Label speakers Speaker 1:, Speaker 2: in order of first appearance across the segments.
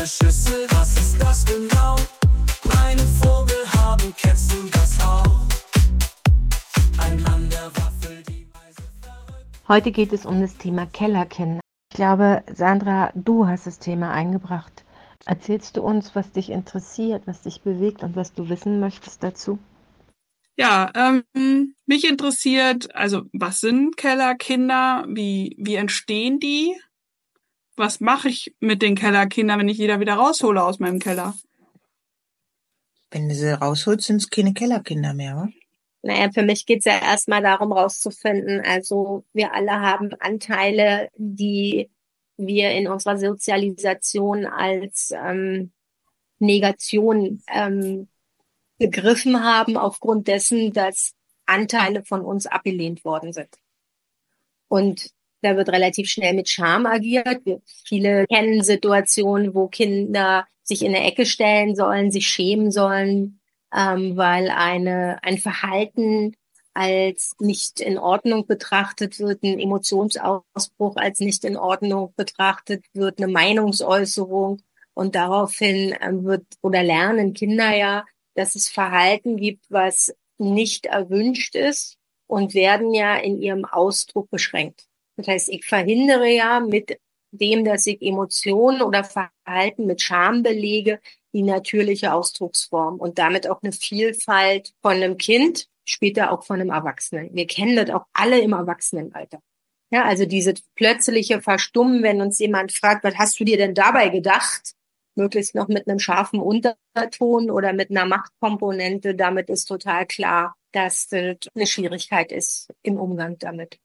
Speaker 1: der Schüssel, was ist das genau? Einen Vogel haben, kennst du das auch? Ein Mann der Waffel, die Weise verrückt.
Speaker 2: Heute geht es um das Thema Kellerkinder. Ich glaube, Sandra, du hast das Thema eingebracht. Erzählst du uns, was dich interessiert, was dich bewegt und was du wissen möchtest dazu?
Speaker 3: Ja, mich interessiert, also was sind Kellerkinder? Wie entstehen die? Was mache ich mit den Kellerkindern, wenn ich jeder wieder raushole aus meinem Keller?
Speaker 4: Wenn du sie rausholst, sind es keine Kellerkinder mehr, wa?
Speaker 5: Naja, für mich geht's ja erstmal darum, rauszufinden, also wir alle haben Anteile, die wir in unserer Sozialisation als Negation begriffen haben, aufgrund dessen, dass Anteile von uns abgelehnt worden sind. Und da wird relativ schnell mit Scham agiert. Viele kennen Situationen, wo Kinder sich in eine Ecke stellen sollen, sich schämen sollen, weil ein Verhalten als nicht in Ordnung betrachtet wird, ein Emotionsausbruch als nicht in Ordnung betrachtet wird, eine Meinungsäußerung. Und daraufhin lernen Kinder ja, dass es Verhalten gibt, was nicht erwünscht ist und werden ja in ihrem Ausdruck beschränkt. Das heißt, ich verhindere ja mit dem, dass ich Emotionen oder Verhalten mit Scham belege, die natürliche Ausdrucksform und damit auch eine Vielfalt von einem Kind, später auch von einem Erwachsenen. Wir kennen das auch alle im Erwachsenenalter. Ja, also diese plötzliche Verstummen, wenn uns jemand fragt, was hast du dir denn dabei gedacht? Möglichst noch mit einem scharfen Unterton oder mit einer Machtkomponente. Damit ist total klar, dass das eine Schwierigkeit ist im Umgang damit.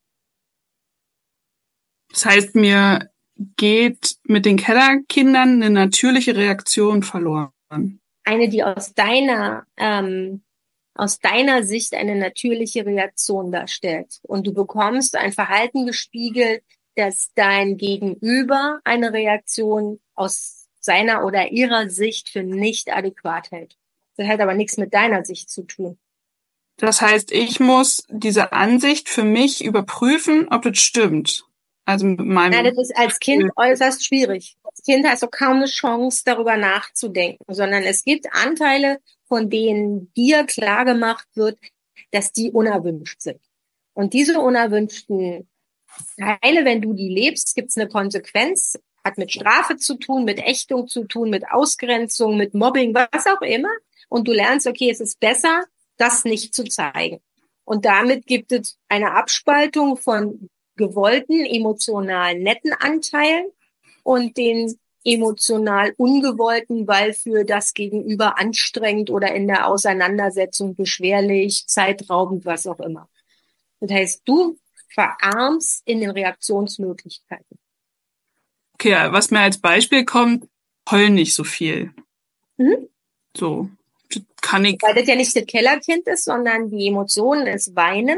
Speaker 3: Das heißt, mir geht mit den Kellerkindern eine natürliche Reaktion verloren.
Speaker 5: Eine, die aus deiner Sicht eine natürliche Reaktion darstellt. Und du bekommst ein Verhalten gespiegelt, dass dein Gegenüber eine Reaktion aus seiner oder ihrer Sicht für nicht adäquat hält. Das hat aber nichts mit deiner Sicht zu tun.
Speaker 3: Das heißt, ich muss diese Ansicht für mich überprüfen, ob das stimmt. Also mit meinem.
Speaker 5: Nein, das ist als Kind äußerst schwierig. Als Kind hast du kaum eine Chance, darüber nachzudenken, sondern es gibt Anteile, von denen dir klar gemacht wird, dass die unerwünscht sind. Und diese unerwünschten Teile, wenn du die lebst, gibt es eine Konsequenz, hat mit Strafe zu tun, mit Ächtung zu tun, mit Ausgrenzung, mit Mobbing, was auch immer. Und du lernst, okay, es ist besser, das nicht zu zeigen. Und damit gibt es eine Abspaltung von gewollten, emotional netten Anteilen und den emotional ungewollten, weil für das Gegenüber anstrengend oder in der Auseinandersetzung beschwerlich, zeitraubend, was auch immer. Das heißt, du verarmst in den Reaktionsmöglichkeiten.
Speaker 3: Okay, was mir als Beispiel kommt, heul nicht so viel.
Speaker 5: Mhm.
Speaker 3: So, kann ich.
Speaker 5: Weil das ja nicht das Kellerkind ist, sondern die Emotionen ist Weinen.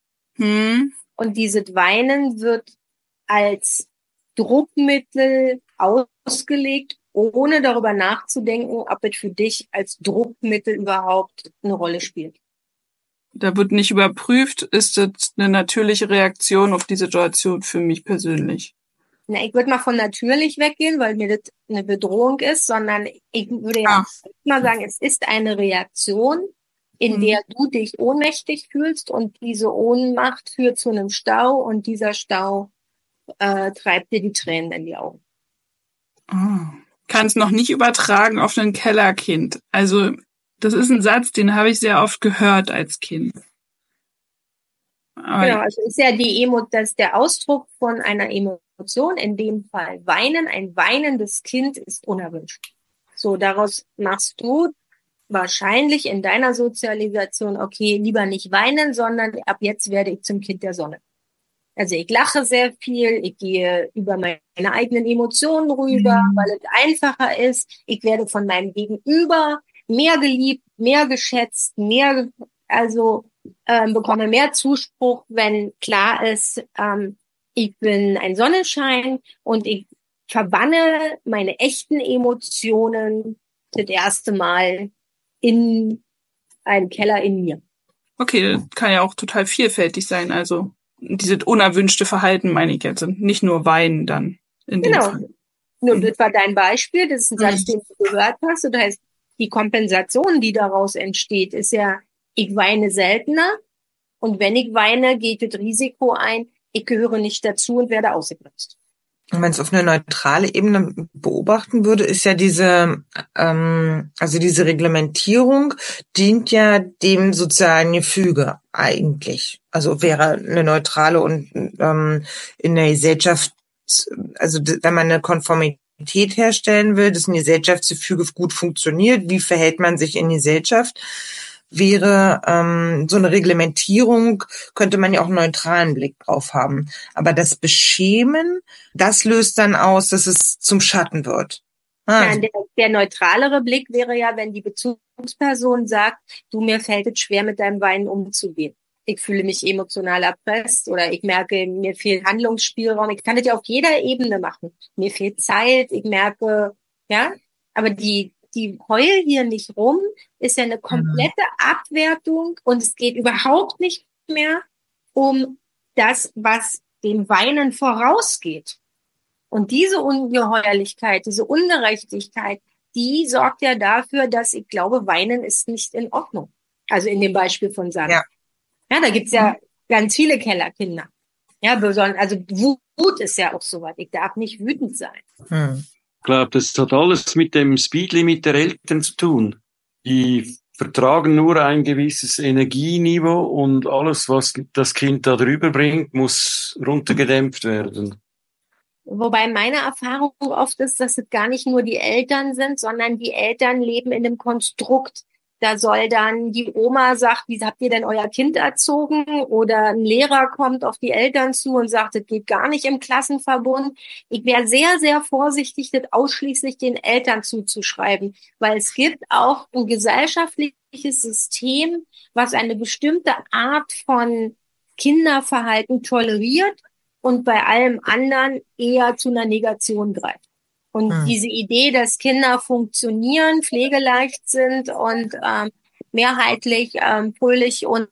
Speaker 5: Und dieses Weinen wird als Druckmittel ausgelegt, ohne darüber nachzudenken, ob es für dich als Druckmittel überhaupt eine Rolle spielt.
Speaker 3: Da wird nicht überprüft, ist das eine natürliche Reaktion auf die Situation für mich persönlich.
Speaker 5: Na, ich würde mal von natürlich weggehen, weil mir das eine Bedrohung ist, sondern ich würde ja mal sagen, es ist eine Reaktion, in der du dich ohnmächtig fühlst und diese Ohnmacht führt zu einem Stau und dieser Stau treibt dir die Tränen in die Augen.
Speaker 3: Kann es noch nicht übertragen auf ein Kellerkind. Also das ist ein Satz, den habe ich sehr oft gehört als Kind. Aber
Speaker 5: genau, also ist ja das der Ausdruck von einer Emotion, in dem Fall Weinen. Ein weinendes Kind ist unerwünscht. So, daraus machst du wahrscheinlich in deiner Sozialisation, okay, lieber nicht weinen, sondern ab jetzt werde ich zum Kind der Sonne. Also ich lache sehr viel, ich gehe über meine eigenen Emotionen rüber, weil es einfacher ist. Ich werde von meinem Gegenüber mehr geliebt, mehr geschätzt, bekomme mehr Zuspruch, wenn klar ist, ich bin ein Sonnenschein und ich verbanne meine echten Emotionen das erste Mal in einen Keller in mir.
Speaker 3: Okay, das kann ja auch total vielfältig sein. Also dieses unerwünschte Verhalten meine ich jetzt. Nicht nur Weinen dann in dem Fall.
Speaker 5: Nun, das war dein Beispiel, das ist ein Satz,
Speaker 3: Mhm.
Speaker 5: den du gehört hast. Und das heißt, die Kompensation, die daraus entsteht, ist ja, ich weine seltener. Und wenn ich weine, geht das Risiko ein, ich gehöre nicht dazu und werde ausgegrenzt.
Speaker 4: Und wenn es auf eine neutrale Ebene beobachten würde, ist ja also diese Reglementierung dient ja dem sozialen Gefüge eigentlich. Also wäre eine neutrale und in der Gesellschaft, also wenn man eine Konformität herstellen will, dass ein Gesellschaftsgefüge gut funktioniert, wie verhält man sich in Gesellschaft, wäre so eine Reglementierung, könnte man ja auch einen neutralen Blick drauf haben. Aber das Beschämen, das löst dann aus, dass es zum Schatten wird.
Speaker 5: Ja, der neutralere Blick wäre ja, wenn die Bezugsperson sagt, du, mir fällt es schwer, mit deinem Weinen umzugehen. Ich fühle mich emotional erpresst oder ich merke, mir fehlt Handlungsspielraum. Ich kann das ja auf jeder Ebene machen. Mir fehlt Zeit, ich merke, ja, aber die heul hier nicht rum, ist ja eine komplette Abwertung und es geht überhaupt nicht mehr um das, was dem Weinen vorausgeht. Und diese Ungeheuerlichkeit, diese Ungerechtigkeit, die sorgt ja dafür, dass ich glaube, Weinen ist nicht in Ordnung. Also in dem Beispiel von Sandra.
Speaker 4: Ja.
Speaker 5: Ja, da gibt's ja ganz viele Kellerkinder. Ja, besonders, also Wut ist ja auch so was. Ich darf nicht wütend sein.
Speaker 6: Ich glaube, das hat alles mit dem Speedlimit der Eltern zu tun. Die vertragen nur ein gewisses Energieniveau und alles, was das Kind da drüber bringt, muss runtergedämpft werden.
Speaker 5: Wobei meine Erfahrung oft ist, dass es gar nicht nur die Eltern sind, sondern die Eltern leben in einem Konstrukt. Da soll dann die Oma sagt, wie habt ihr denn euer Kind erzogen? Oder ein Lehrer kommt auf die Eltern zu und sagt, das geht gar nicht im Klassenverbund. Ich wäre sehr, sehr vorsichtig, das ausschließlich den Eltern zuzuschreiben, weil es gibt auch ein gesellschaftliches System, was eine bestimmte Art von Kinderverhalten toleriert und bei allem anderen eher zu einer Negation greift. Und diese Idee, dass Kinder funktionieren, pflegeleicht sind und mehrheitlich fröhlich und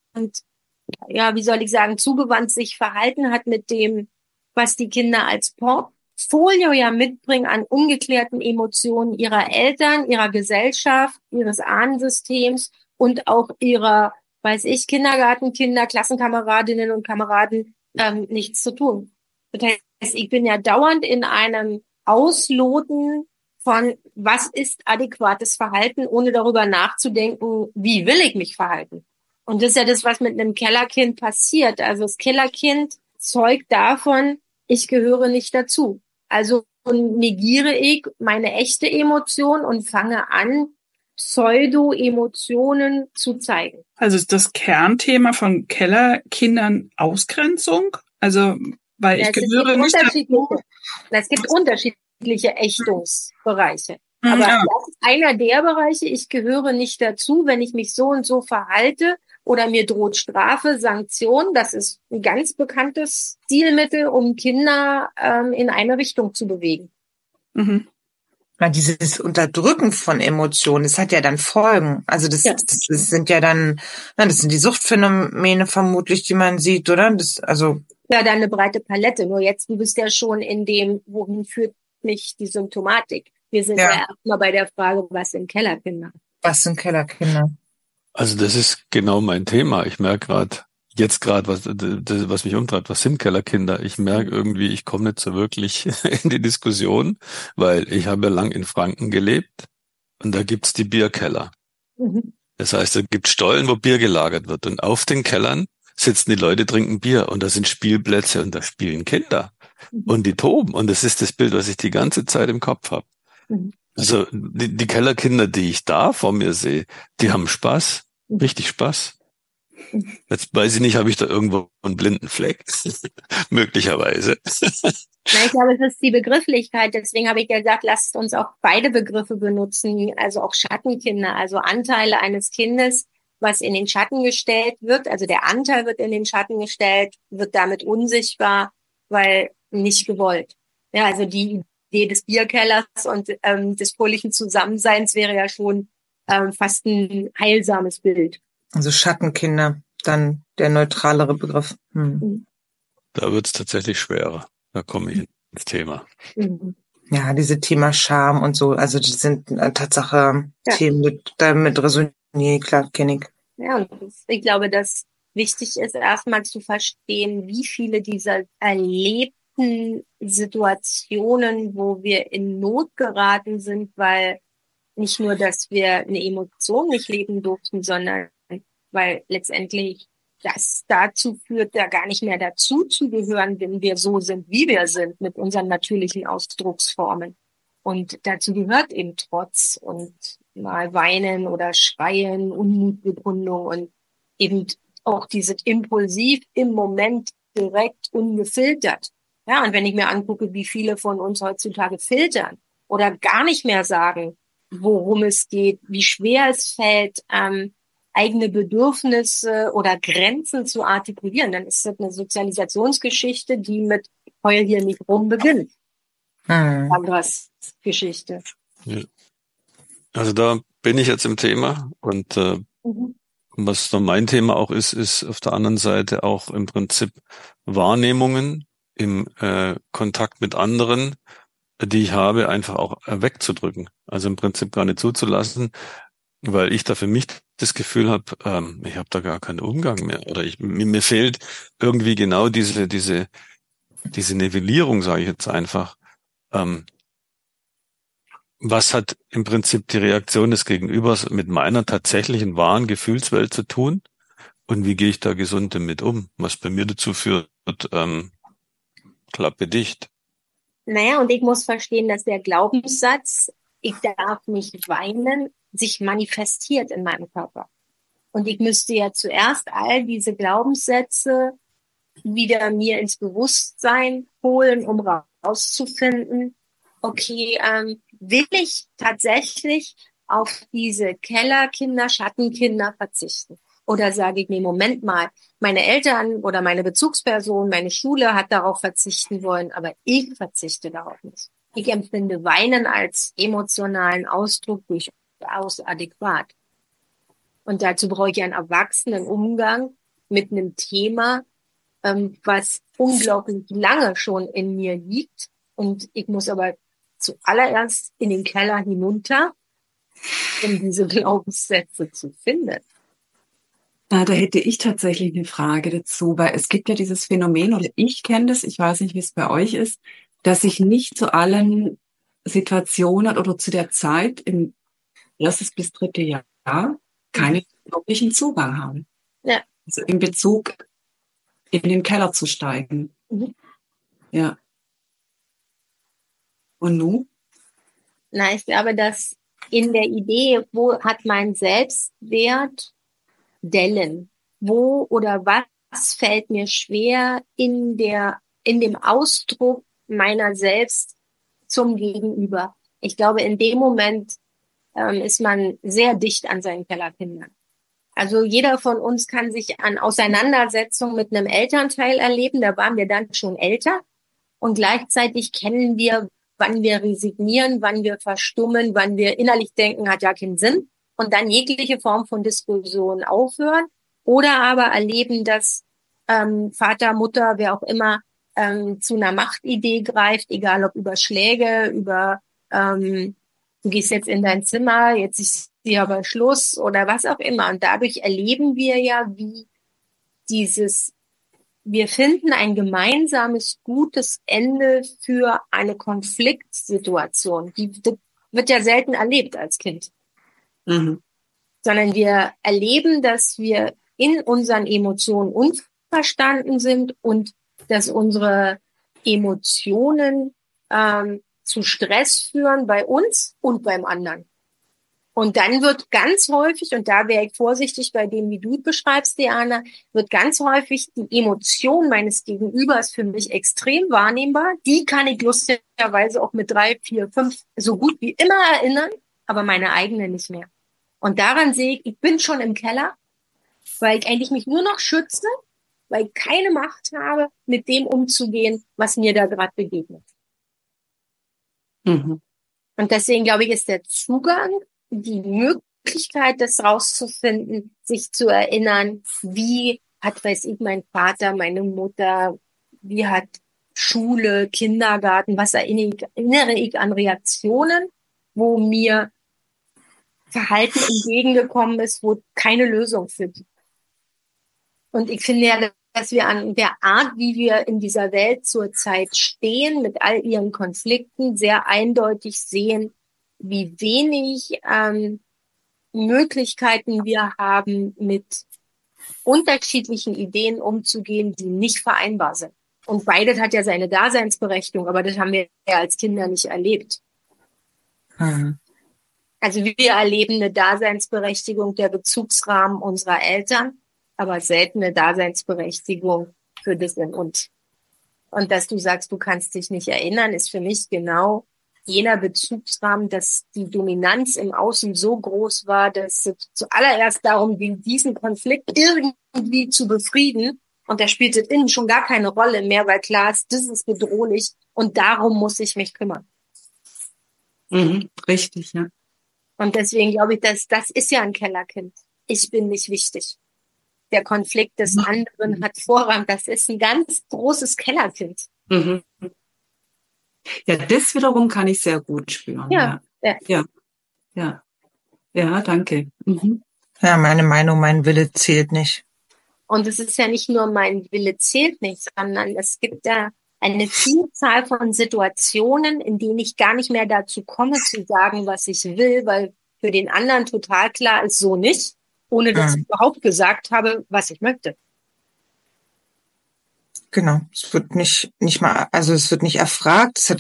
Speaker 5: ja, wie soll ich sagen, zugewandt sich verhalten hat mit dem, was die Kinder als Portfolio ja mitbringen an ungeklärten Emotionen ihrer Eltern, ihrer Gesellschaft, ihres Ahnensystems und auch ihrer, weiß ich, Kindergartenkinder, Klassenkameradinnen und Kameraden nichts zu tun. Das heißt, ich bin ja dauernd in einem Ausloten von, was ist adäquates Verhalten, ohne darüber nachzudenken, wie will ich mich verhalten. Und das ist ja das, was mit einem Kellerkind passiert. Also das Kellerkind zeugt davon, ich gehöre nicht dazu. Also negiere ich meine echte Emotion und fange an, Pseudo-Emotionen zu zeigen.
Speaker 3: Also ist das Kernthema von Kellerkindern Ausgrenzung? Also, weil ich gehöre nicht dazu.
Speaker 5: Es gibt unterschiedliche Ächtungsbereiche. Aber das ist einer der Bereiche, ich gehöre nicht dazu, wenn ich mich so und so verhalte oder mir droht Strafe, Sanktion. Das ist ein ganz bekanntes Stilmittel, um Kinder in eine Richtung zu bewegen.
Speaker 3: Mhm.
Speaker 4: Dieses Unterdrücken von Emotionen, das hat ja dann Folgen. Also das sind ja dann, das sind die Suchtphänomene vermutlich, die man sieht, oder?
Speaker 5: Ja, dann eine breite Palette. Nur jetzt, du bist ja schon in dem, wohin führt mich die Symptomatik. Wir sind ja erstmal bei der Frage, was sind Kellerkinder?
Speaker 4: Was sind Kellerkinder?
Speaker 7: Also das ist genau mein Thema. Ich merke jetzt gerade, was mich umtreibt, was sind Kellerkinder? Ich merke irgendwie, ich komme nicht so wirklich in die Diskussion, weil ich habe ja lang in Franken gelebt und da gibt's die Bierkeller.
Speaker 5: Mhm.
Speaker 7: Das heißt, da gibt Stollen, wo Bier gelagert wird und auf den Kellern sitzen die Leute, trinken Bier und da sind Spielplätze und da spielen Kinder und die toben und das ist das Bild, was ich die ganze Zeit im Kopf habe.
Speaker 5: Mhm.
Speaker 7: Also die Kellerkinder, die ich da vor mir sehe, die haben Spaß, richtig Spaß. Jetzt weiß ich nicht, habe ich da irgendwo einen blinden Fleck? Möglicherweise.
Speaker 5: Na, ich glaube, es ist die Begrifflichkeit. Deswegen habe ich ja gesagt, lasst uns auch beide Begriffe benutzen, also auch Schattenkinder, also Anteile eines Kindes, was in den Schatten gestellt wird. Also der Anteil wird in den Schatten gestellt, wird damit unsichtbar, weil nicht gewollt. Ja, also die Idee des Bierkellers und des fröhlichen Zusammenseins wäre ja schon fast ein heilsames Bild.
Speaker 4: Also Schattenkinder, dann der neutralere Begriff.
Speaker 7: Da wird's tatsächlich schwerer. Da komme ich ins Thema.
Speaker 5: Mhm.
Speaker 4: Ja, diese Thema Scham und so, also das sind Tatsache
Speaker 5: Ja.
Speaker 4: Themen, damit resoniere, klar, kenne ich.
Speaker 5: Ja, und ich glaube, dass wichtig ist, erstmal zu verstehen, wie viele dieser erlebten Situationen, wo wir in Not geraten sind, weil nicht nur, dass wir eine Emotion nicht leben durften, sondern weil letztendlich das dazu führt, da gar nicht mehr dazu zu gehören, wenn wir so sind, wie wir sind, mit unseren natürlichen Ausdrucksformen. Und dazu gehört eben Trotz und mal weinen oder schreien, Unmutbekundung und eben auch dieses impulsiv im Moment direkt ungefiltert. Ja, und wenn ich mir angucke, wie viele von uns heutzutage filtern oder gar nicht mehr sagen, worum es geht, wie schwer es fällt, eigene Bedürfnisse oder Grenzen zu artikulieren, dann ist das eine Sozialisationsgeschichte, die mit Heul hier nicht rum beginnt. Sandras Geschichte.
Speaker 7: Ja. Also da bin ich jetzt im Thema und was dann mein Thema auch ist auf der anderen Seite auch im Prinzip Wahrnehmungen im Kontakt mit anderen, die ich habe, einfach auch wegzudrücken. Also im Prinzip gar nicht zuzulassen, weil ich da für mich das Gefühl habe, ich habe da gar keinen Umgang mehr. Oder mir fehlt irgendwie genau diese Nivellierung, sage ich jetzt einfach. Was hat im Prinzip die Reaktion des Gegenübers mit meiner tatsächlichen wahren Gefühlswelt zu tun? Und wie gehe ich da gesund damit um? Was bei mir dazu führt, Klappe dicht.
Speaker 5: Naja, und ich muss verstehen, dass der Glaubenssatz, ich darf nicht weinen, sich manifestiert in meinem Körper. Und ich müsste ja zuerst all diese Glaubenssätze wieder mir ins Bewusstsein holen, um rauszufinden, okay, will ich tatsächlich auf diese Kellerkinder, Schattenkinder verzichten? Oder sage ich mir, Moment mal, meine Eltern oder meine Bezugsperson, meine Schule hat darauf verzichten wollen, aber ich verzichte darauf nicht. Ich empfinde Weinen als emotionalen Ausdruck durchaus adäquat. Und dazu brauche ich einen erwachsenen Umgang mit einem Thema, was unglaublich lange schon in mir liegt. Und ich muss aber zuallererst in den Keller hinunter, um diese Glaubenssätze zu finden.
Speaker 8: Da hätte ich tatsächlich eine Frage dazu, weil es gibt ja dieses Phänomen, oder ich kenne das, ich weiß nicht, wie es bei euch ist, dass ich nicht zu allen Situationen oder zu der Zeit im erstes bis dritte Jahr keinen wirklichen Zugang habe.
Speaker 5: Ja.
Speaker 8: Also in Bezug in den Keller zu steigen. Ja. Und nun?
Speaker 5: Na, ich glaube, dass in der Idee, wo hat mein Selbstwert Dellen? Wo oder was fällt mir schwer in dem Ausdruck meiner selbst zum Gegenüber? Ich glaube, in dem Moment ist man sehr dicht an seinen Kellerkindern. Also jeder von uns kann sich an Auseinandersetzungen mit einem Elternteil erleben. Da waren wir dann schon älter. Und gleichzeitig kennen wir, wann wir resignieren, wann wir verstummen, wann wir innerlich denken, hat ja keinen Sinn. Und dann jegliche Form von Diskussion aufhören. Oder aber erleben, dass Vater, Mutter, wer auch immer zu einer Machtidee greift, egal ob über Schläge, über du gehst jetzt in dein Zimmer, jetzt ist hier aber Schluss oder was auch immer. Und dadurch erleben wir ja, wie wir finden ein gemeinsames, gutes Ende für eine Konfliktsituation. Das wird ja selten erlebt als Kind. Sondern wir erleben, dass wir in unseren Emotionen unverstanden sind und dass unsere Emotionen zu Stress führen bei uns und beim anderen. Und dann wird ganz häufig, und da wäre ich vorsichtig bei dem, wie du beschreibst, Diana, wird ganz häufig die Emotion meines Gegenübers für mich extrem wahrnehmbar. Die kann ich lustigerweise auch mit 3, 4, 5 so gut wie immer erinnern, aber meine eigene nicht mehr. Und daran sehe ich bin schon im Keller, weil ich eigentlich mich nur noch schütze, weil ich keine Macht habe, mit dem umzugehen, was mir da gerade begegnet. Und deswegen glaube ich, ist der Zugang, die Möglichkeit, das rauszufinden, sich zu erinnern, wie hat, weiß ich, mein Vater, meine Mutter, wie hat Schule, Kindergarten, was erinnere ich an Reaktionen, wo mir Verhalten entgegengekommen ist, wo keine Lösung für gibt. Und ich finde ja, dass wir an der Art, wie wir in dieser Welt zurzeit stehen, mit all ihren Konflikten, sehr eindeutig sehen, wie wenig Möglichkeiten wir haben, mit unterschiedlichen Ideen umzugehen, die nicht vereinbar sind. Und beides hat ja seine Daseinsberechtigung, aber das haben wir ja als Kinder nicht erlebt. Also wir erleben eine Daseinsberechtigung der Bezugsrahmen unserer Eltern, aber selten eine Daseinsberechtigung für das in uns. Und dass du sagst, du kannst dich nicht erinnern, ist für mich genau jener Bezugsrahmen, dass die Dominanz im Außen so groß war, dass es zuallererst darum ging, diesen Konflikt irgendwie zu befrieden. Und da spielt es innen schon gar keine Rolle mehr, weil klar ist, das ist bedrohlich und darum muss ich mich kümmern.
Speaker 8: Richtig, ja.
Speaker 5: Und deswegen glaube ich, dass das ist ja ein Kellerkind. Ich bin nicht wichtig. Der Konflikt des anderen hat Vorrang. Das ist ein ganz großes Kellerkind.
Speaker 8: Ja, das wiederum kann ich sehr gut spüren.
Speaker 5: Ja.
Speaker 8: Ja, danke.
Speaker 4: Ja, meine Meinung, mein Wille zählt nicht.
Speaker 5: Und es ist ja nicht nur mein Wille zählt nicht, sondern es gibt ja eine Vielzahl von Situationen, in denen ich gar nicht mehr dazu komme, zu sagen, was ich will, weil für den anderen total klar ist, so nicht, ohne dass ich überhaupt gesagt habe, was ich möchte.
Speaker 4: Genau. Es wird nicht mal, also es wird nicht erfragt, es hat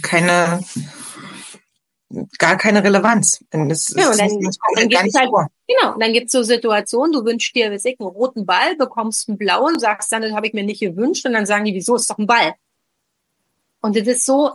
Speaker 4: gar keine Relevanz. Das
Speaker 5: Ja, und dann
Speaker 4: kommt gar
Speaker 5: gibt's
Speaker 4: nicht
Speaker 5: halt,
Speaker 4: vor.
Speaker 5: genau, und dann gibt's so Situationen, du wünschst dir, weiß ich, einen roten Ball, bekommst einen blauen, sagst dann, das habe ich mir nicht gewünscht, und dann sagen die, wieso, ist doch ein Ball. Und das ist so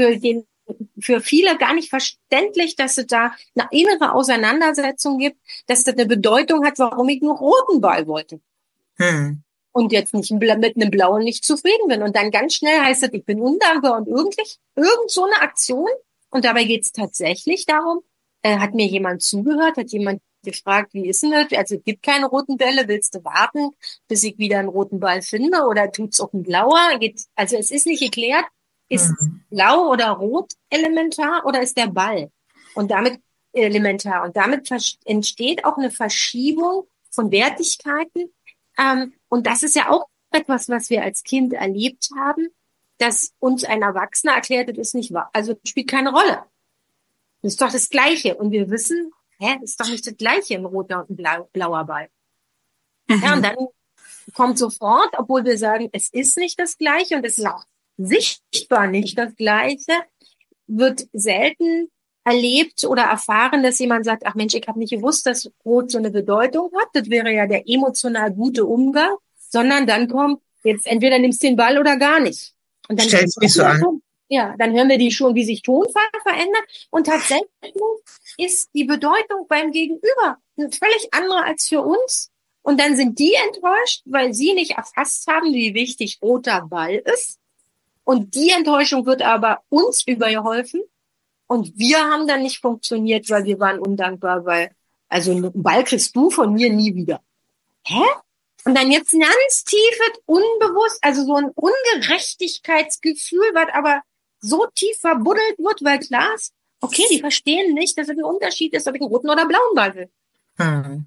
Speaker 5: für viele gar nicht verständlich, dass es da eine innere Auseinandersetzung gibt, dass das eine Bedeutung hat, warum ich nur roten Ball wollte. Und jetzt nicht mit einem blauen nicht zufrieden bin. Und dann ganz schnell heißt es, ich bin undankbar und irgend so eine Aktion. Und dabei geht es tatsächlich darum, hat mir jemand zugehört, hat jemand gefragt, wie ist denn das? Also es gibt keine roten Bälle, willst du warten, bis ich wieder einen roten Ball finde oder tut's auch ein blauer? Also es ist nicht geklärt, ist blau oder rot elementar oder ist der Ball? Und damit elementar. Und damit entsteht auch eine Verschiebung von Wertigkeiten. Und das ist ja auch etwas, was wir als Kind erlebt haben, dass uns ein Erwachsener erklärt, das ist nicht wahr. Also das spielt keine Rolle. Das ist doch das Gleiche. Und wir wissen, das ist doch nicht das Gleiche, ein roter und ein blauer Ball. Ja, und dann kommt sofort, obwohl wir sagen, es ist nicht das Gleiche und es ist auch sichtbar nicht das Gleiche, wird selten erlebt oder erfahren, dass jemand sagt, ach Mensch, ich habe nicht gewusst, dass Rot so eine Bedeutung hat. Das wäre ja der emotional gute Umgang. Sondern dann kommt, jetzt entweder nimmst du den Ball oder gar nicht. Und dann
Speaker 4: Stell's nicht so an.
Speaker 5: Ja, dann hören wir die schon, wie sich Tonfall verändert. Und tatsächlich ist die Bedeutung beim Gegenüber eine völlig andere als für uns. Und dann sind die enttäuscht, weil sie nicht erfasst haben, wie wichtig roter Ball ist. Und die Enttäuschung wird aber uns übergeholfen. Und wir haben dann nicht funktioniert, weil wir waren undankbar, also einen Ball kriegst du von mir nie wieder. Hä? Und dann jetzt ein ganz tiefes, unbewusst, also so ein Ungerechtigkeitsgefühl, was aber so tief verbuddelt wird, weil klar ist, okay, die verstehen nicht, dass es ein Unterschied ist, ob ich einen roten oder blauen Ball will.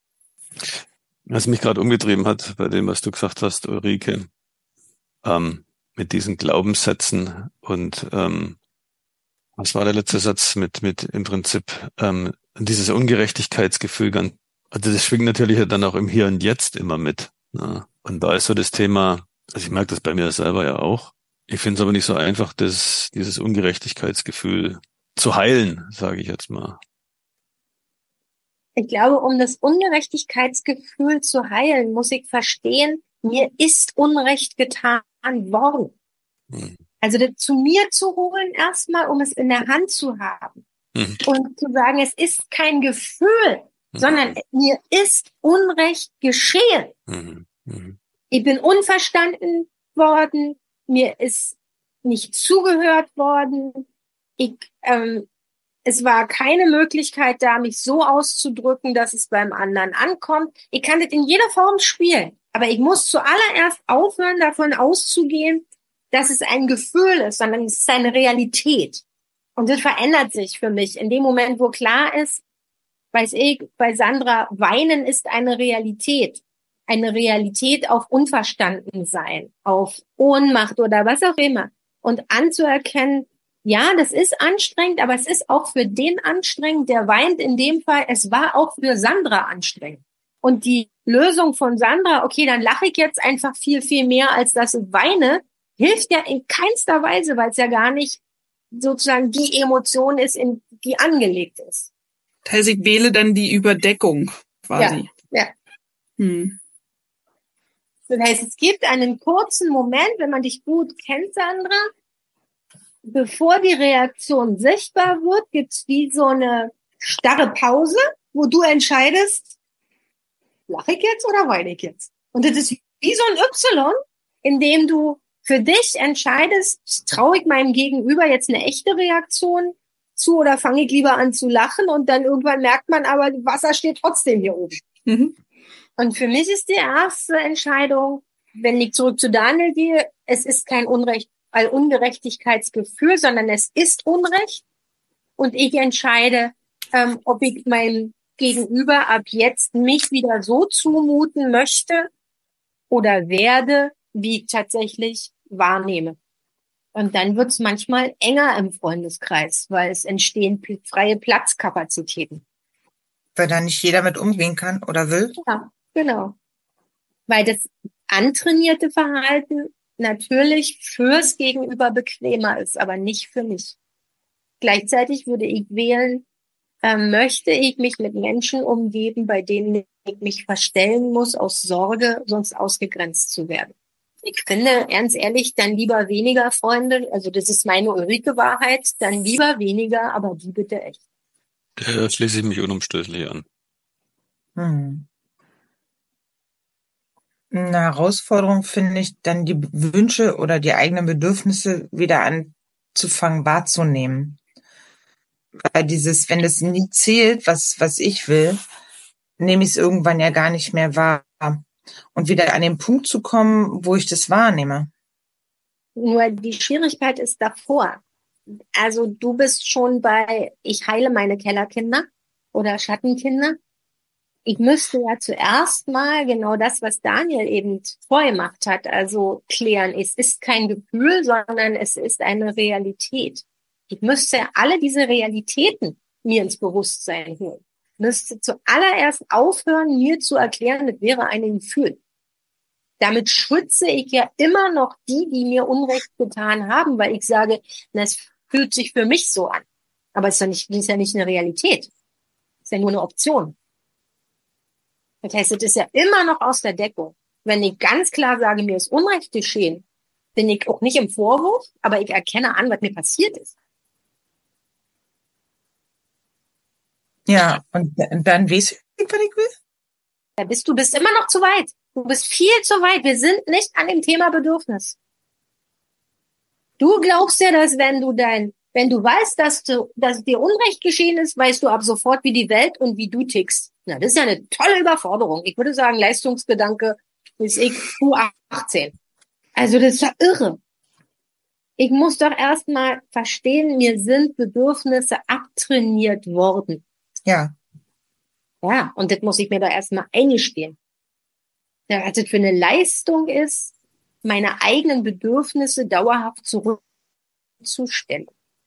Speaker 7: Was mich gerade umgetrieben hat bei dem, was du gesagt hast, Ulrike, mit diesen Glaubenssätzen und was war der letzte Satz mit im Prinzip dieses Ungerechtigkeitsgefühl, also das schwingt natürlich dann auch im Hier und Jetzt immer mit. Ne? Und da ist so das Thema, also ich merke das bei mir selber ja auch. Ich finde es aber nicht so einfach, dieses Ungerechtigkeitsgefühl zu heilen, sage ich jetzt mal.
Speaker 5: Ich glaube, um das Ungerechtigkeitsgefühl zu heilen, muss ich verstehen, mir ist Unrecht getan worden. Also das zu mir zu holen erstmal, um es in der Hand zu haben. Und zu sagen, es ist kein Gefühl, sondern mir ist Unrecht geschehen. Ich bin unverstanden worden, mir ist nicht zugehört worden, es war keine Möglichkeit da, mich so auszudrücken, dass es beim anderen ankommt. Ich kann das in jeder Form spielen, aber ich muss zuallererst aufhören, davon auszugehen, dass es ein Gefühl ist, sondern es ist eine Realität. Und das verändert sich für mich. In dem Moment, wo klar ist, weiß ich, bei Sandra, Weinen ist eine Realität. Eine Realität auf Unverstandensein, auf Ohnmacht oder was auch immer. Und anzuerkennen, ja, das ist anstrengend, aber es ist auch für den anstrengend, der weint in dem Fall. Es war auch für Sandra anstrengend. Und die Lösung von Sandra, okay, dann lache ich jetzt einfach viel, viel mehr, als dass ich weine, hilft ja in keinster Weise, weil es ja gar nicht sozusagen die Emotion ist, in die angelegt ist.
Speaker 3: Das heißt, ich wähle dann die Überdeckung quasi.
Speaker 5: Ja. Das heißt, es gibt einen kurzen Moment, wenn man dich gut kennt, Sandra, bevor die Reaktion sichtbar wird, gibt's wie so eine starre Pause, wo du entscheidest, lache ich jetzt oder weine ich jetzt? Und das ist wie so ein Y, in dem du für dich entscheidest, traue ich meinem Gegenüber jetzt eine echte Reaktion zu oder fange ich lieber an zu lachen und dann irgendwann merkt man aber, das Wasser steht trotzdem hier oben. Und für mich ist die erste Entscheidung, wenn ich zurück zu Daniel gehe, es ist kein Ungerechtigkeitsgefühl, sondern es ist Unrecht. Und ich entscheide, ob ich meinem Gegenüber ab jetzt mich wieder so zumuten möchte oder werde, wie ich tatsächlich wahrnehme. Und dann wird's manchmal enger im Freundeskreis, weil es entstehen freie Platzkapazitäten.
Speaker 4: Weil da nicht jeder mit umgehen kann oder will.
Speaker 5: Ja, genau. Weil das antrainierte Verhalten natürlich fürs Gegenüber bequemer ist, aber nicht für mich. Gleichzeitig würde ich wählen, möchte ich mich mit Menschen umgeben, bei denen ich mich verstellen muss aus Sorge, sonst ausgegrenzt zu werden. Ich finde, ganz ehrlich, dann lieber weniger Freunde, also das ist meine Ulrike-Wahrheit, dann lieber weniger, aber die bitte echt.
Speaker 7: Da schließe ich mich unumstößlich an.
Speaker 4: Eine Herausforderung finde ich, dann die Wünsche oder die eigenen Bedürfnisse wieder anzufangen wahrzunehmen. Weil wenn das nie zählt, was ich will, nehme ich es irgendwann ja gar nicht mehr wahr. Und wieder an den Punkt zu kommen, wo ich das wahrnehme.
Speaker 5: Nur die Schwierigkeit ist davor. Also du bist schon bei, ich heile meine Kellerkinder oder Schattenkinder. Ich müsste ja zuerst mal genau das, was Daniel eben vorgemacht hat, also klären. Es ist kein Gefühl, sondern es ist eine Realität. Ich müsste alle diese Realitäten mir ins Bewusstsein holen. Müsste zuallererst aufhören, mir zu erklären, das wäre ein Gefühl. Damit schütze ich ja immer noch die mir Unrecht getan haben, weil ich sage, das fühlt sich für mich so an. Aber es ist ja nicht eine Realität. Es ist ja nur eine Option. Das heißt, es ist ja immer noch aus der Deckung. Wenn ich ganz klar sage, mir ist Unrecht geschehen, bin ich auch nicht im Vorwurf, aber ich erkenne an, was mir passiert ist.
Speaker 4: Ja, und dann weißt du, was ich will?
Speaker 5: Du bist immer noch zu weit. Du bist viel zu weit. Wir sind nicht an dem Thema Bedürfnis. Du glaubst ja, dass wenn du weißt, dass dir Unrecht geschehen ist, weißt du ab sofort, wie die Welt und wie du tickst. Na, das ist ja eine tolle Überforderung. Ich würde sagen, Leistungsgedanke ist Q18. Also das ist ja irre. Ich muss doch erstmal verstehen, mir sind Bedürfnisse abtrainiert worden.
Speaker 4: Ja.
Speaker 5: Ja, und das muss ich mir da erstmal eingestehen. Ja, was das für eine Leistung ist, meine eigenen Bedürfnisse dauerhaft zurückzustellen.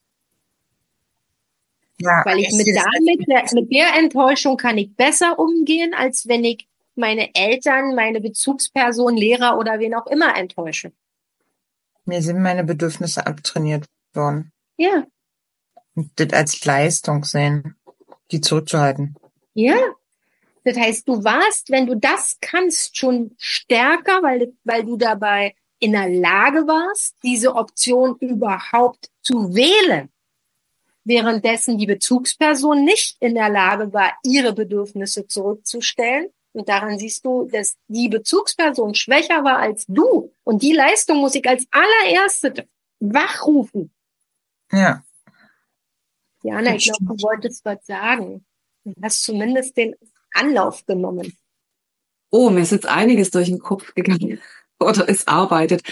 Speaker 4: Ja,
Speaker 5: Weil ich mit der Enttäuschung kann ich besser umgehen, als wenn ich meine Eltern, meine Bezugsperson, Lehrer oder wen auch immer enttäusche.
Speaker 4: Mir sind meine Bedürfnisse abtrainiert worden.
Speaker 5: Ja.
Speaker 4: Und das als Leistung sehen, die zurückzuhalten.
Speaker 5: Ja. Das heißt, du warst, wenn du das kannst, schon stärker, weil du dabei in der Lage warst, diese Option überhaupt zu wählen. Währenddessen die Bezugsperson nicht in der Lage war, ihre Bedürfnisse zurückzustellen. Und daran siehst du, dass die Bezugsperson schwächer war als du. Und die Leistung muss ich als allererste wachrufen.
Speaker 4: Ja.
Speaker 5: Jana, ich glaube, du wolltest was sagen. Du hast zumindest den Anlauf genommen.
Speaker 8: Oh, mir ist jetzt einiges durch den Kopf gegangen oder es arbeitet.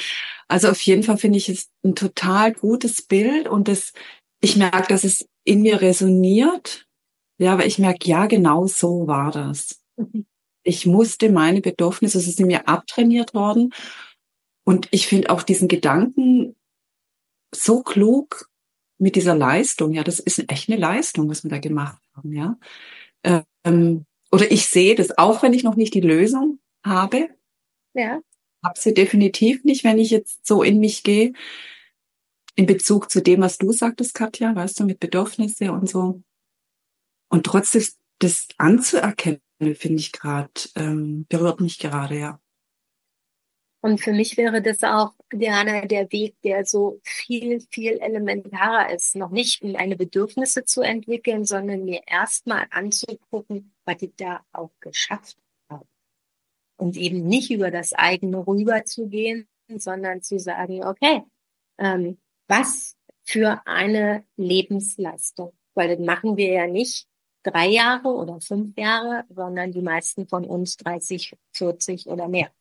Speaker 8: Also auf jeden Fall finde ich es ein total gutes Bild und ich merke, dass es in mir resoniert. Ja, aber ich merke, ja, genau so war das. Ich musste meine Bedürfnisse, es ist in mir abtrainiert worden. Und ich finde auch diesen Gedanken so klug mit dieser Leistung. Ja, das ist echt eine Leistung, was wir da gemacht haben, ja. Oder ich sehe das, auch wenn ich noch nicht die Lösung habe.
Speaker 5: Ja.
Speaker 8: Habe sie definitiv nicht, wenn ich jetzt so in mich gehe. In Bezug zu dem, was du sagtest, Katja, weißt du, mit Bedürfnisse und so. Und trotzdem das anzuerkennen, finde ich gerade, berührt mich gerade, ja.
Speaker 5: Und für mich wäre das auch, Diana, der Weg, der so viel, viel elementarer ist. Noch nicht, um eine Bedürfnisse zu entwickeln, sondern mir erstmal anzugucken, was ich da auch geschafft habe. Und eben nicht über das eigene rüberzugehen, sondern zu sagen, okay, was für eine Lebensleistung. Weil das machen wir ja nicht 3 Jahre oder 5 Jahre, sondern die meisten von uns 30, 40 oder mehr.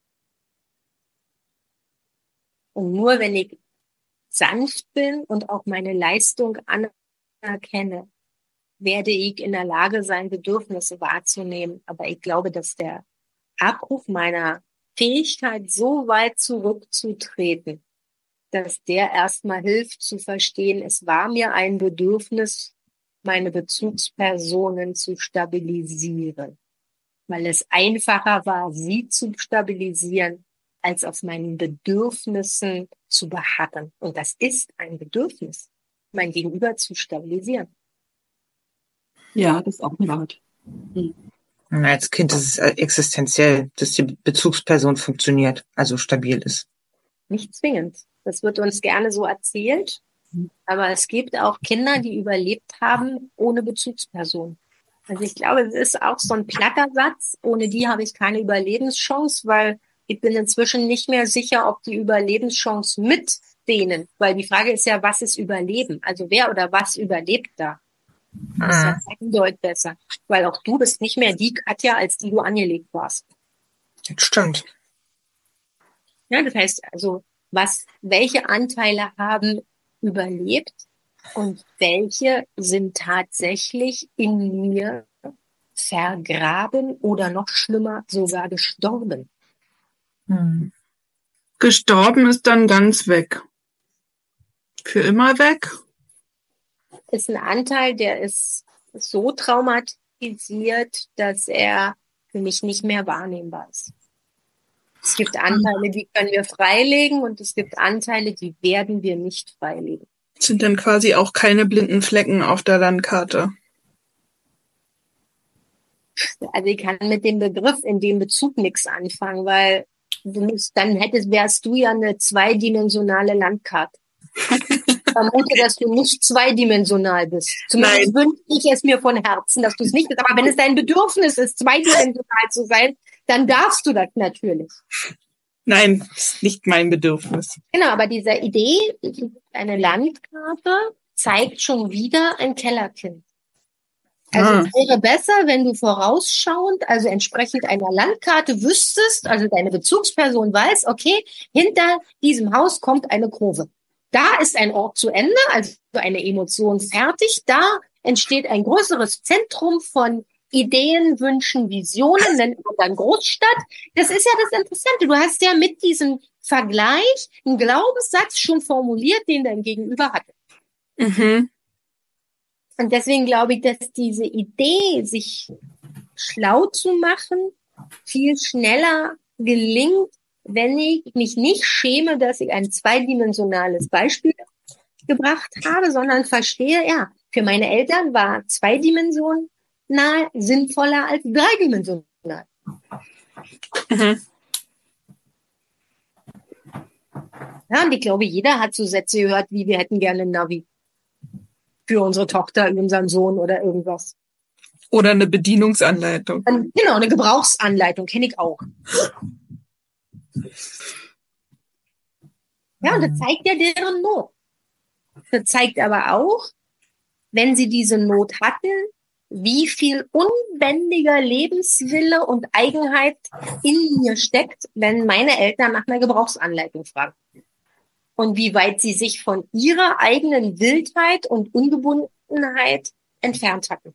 Speaker 5: Und nur wenn ich sanft bin und auch meine Leistung anerkenne, werde ich in der Lage sein, Bedürfnisse wahrzunehmen. Aber ich glaube, dass der Abruf meiner Fähigkeit, so weit zurückzutreten, dass der erstmal hilft zu verstehen, es war mir ein Bedürfnis, meine Bezugspersonen zu stabilisieren, weil es einfacher war, sie zu stabilisieren, als auf meinen Bedürfnissen zu beharren. Und das ist ein Bedürfnis, mein Gegenüber zu stabilisieren.
Speaker 8: Ja, das ist auch ein Rat.
Speaker 4: Als Kind ist es existenziell, dass die Bezugsperson funktioniert, also stabil ist.
Speaker 5: Nicht zwingend. Das wird uns gerne so erzählt. Aber es gibt auch Kinder, die überlebt haben ohne Bezugsperson. Also ich glaube, es ist auch so ein platter Satz. Ohne die habe ich keine Überlebenschance, weil ich bin inzwischen nicht mehr sicher, ob die Überlebenschance mit denen, weil die Frage ist ja, was ist Überleben? Also wer oder was überlebt da? Das ist ja eindeutig besser, weil auch du bist nicht mehr die Katja, als die du angelegt warst.
Speaker 4: Das stimmt.
Speaker 5: Ja, das heißt also, welche Anteile haben überlebt und welche sind tatsächlich in mir vergraben oder noch schlimmer sogar gestorben?
Speaker 3: Gestorben ist dann ganz weg. Für immer weg.
Speaker 5: Ist ein Anteil, der ist so traumatisiert, dass er für mich nicht mehr wahrnehmbar ist. Es gibt Anteile, die können wir freilegen und es gibt Anteile, die werden wir nicht freilegen.
Speaker 3: Sind dann quasi auch keine blinden Flecken auf der Landkarte.
Speaker 5: Also ich kann mit dem Begriff in dem Bezug nichts anfangen, weil wärst du ja eine zweidimensionale Landkarte. Ich vermute, dass du nicht zweidimensional bist. Zumindest wünsche ich es mir von Herzen, dass du es nicht bist. Aber wenn es dein Bedürfnis ist, zweidimensional zu sein, dann darfst du das natürlich.
Speaker 3: Nein, ist nicht mein Bedürfnis.
Speaker 5: Genau, aber diese Idee, eine Landkarte, zeigt schon wieder ein Kellerkind. Also es wäre besser, wenn du vorausschauend, also entsprechend einer Landkarte wüsstest, also deine Bezugsperson weiß, okay, hinter diesem Haus kommt eine Kurve. Da ist ein Ort zu Ende, also eine Emotion fertig. Da entsteht ein größeres Zentrum von Ideen, Wünschen, Visionen, nennen wir dann Großstadt. Das ist ja das Interessante. Du hast ja mit diesem Vergleich einen Glaubenssatz schon formuliert, den dein Gegenüber hatte.
Speaker 3: Mhm.
Speaker 5: Und deswegen glaube ich, dass diese Idee, sich schlau zu machen, viel schneller gelingt, wenn ich mich nicht schäme, dass ich ein zweidimensionales Beispiel gebracht habe, sondern verstehe, ja, für meine Eltern war zweidimensional sinnvoller als dreidimensional.
Speaker 3: Mhm.
Speaker 5: Ja, und ich glaube, jeder hat so Sätze gehört, wie wir hätten gerne ein Navi für unsere Tochter, unseren Sohn oder irgendwas.
Speaker 3: Oder eine Bedienungsanleitung.
Speaker 5: Genau, eine Gebrauchsanleitung kenne ich auch. Ja, und das zeigt ja deren Not. Das zeigt aber auch, wenn sie diese Not hatten, wie viel unbändiger Lebenswille und Eigenheit in mir steckt, wenn meine Eltern nach einer Gebrauchsanleitung fragen. Und wie weit sie sich von ihrer eigenen Wildheit und Ungebundenheit entfernt hatten.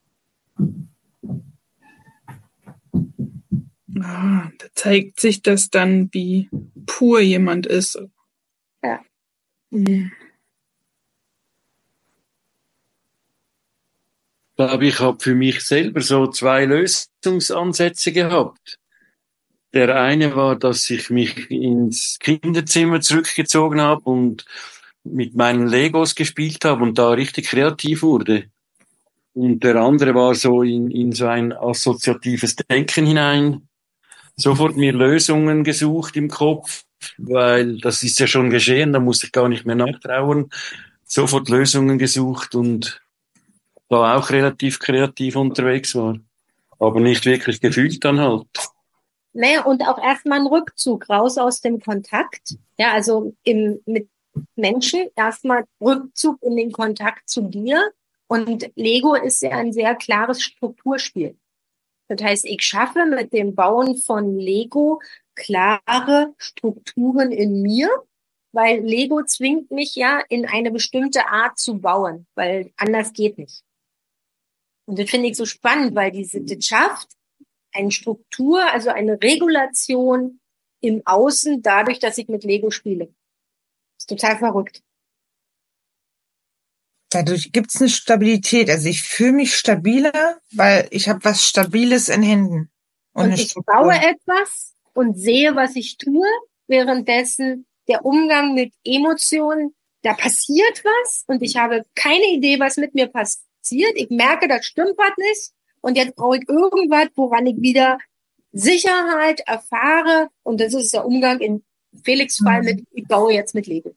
Speaker 3: Da zeigt sich das dann, wie pur jemand ist.
Speaker 5: Ja.
Speaker 3: Mhm.
Speaker 6: Ich glaube, ich habe für mich selber so 2 Lösungsansätze gehabt. Der eine war, dass ich mich ins Kinderzimmer zurückgezogen habe und mit meinen Legos gespielt habe und da richtig kreativ wurde. Und der andere war so in so ein assoziatives Denken hinein, sofort mir Lösungen gesucht im Kopf, weil das ist ja schon geschehen, da muss ich gar nicht mehr nachtrauern. Sofort Lösungen gesucht und da auch relativ kreativ unterwegs war. Aber nicht wirklich gefühlt dann halt.
Speaker 5: Naja, und auch erstmal ein Rückzug raus aus dem Kontakt. Ja, also mit Menschen erstmal Rückzug in den Kontakt zu dir. Und Lego ist ja ein sehr klares Strukturspiel. Das heißt, ich schaffe mit dem Bauen von Lego klare Strukturen in mir, weil Lego zwingt mich ja in eine bestimmte Art zu bauen, weil anders geht nicht. Und das finde ich so spannend, weil das schafft eine Struktur, also eine Regulation im Außen dadurch, dass ich mit Lego spiele. Das ist total verrückt.
Speaker 4: Dadurch gibt's eine Stabilität. Also ich fühle mich stabiler, weil ich habe was Stabiles in Händen.
Speaker 5: Und ich baue etwas und sehe, was ich tue, währenddessen der Umgang mit Emotionen, da passiert was und ich habe keine Idee, was mit mir passiert. Ich merke, das stimmt was nicht und jetzt brauche ich irgendwas, woran ich wieder Sicherheit erfahre und das ist der Umgang in Felix' Fall mit, ich baue jetzt mit Lego.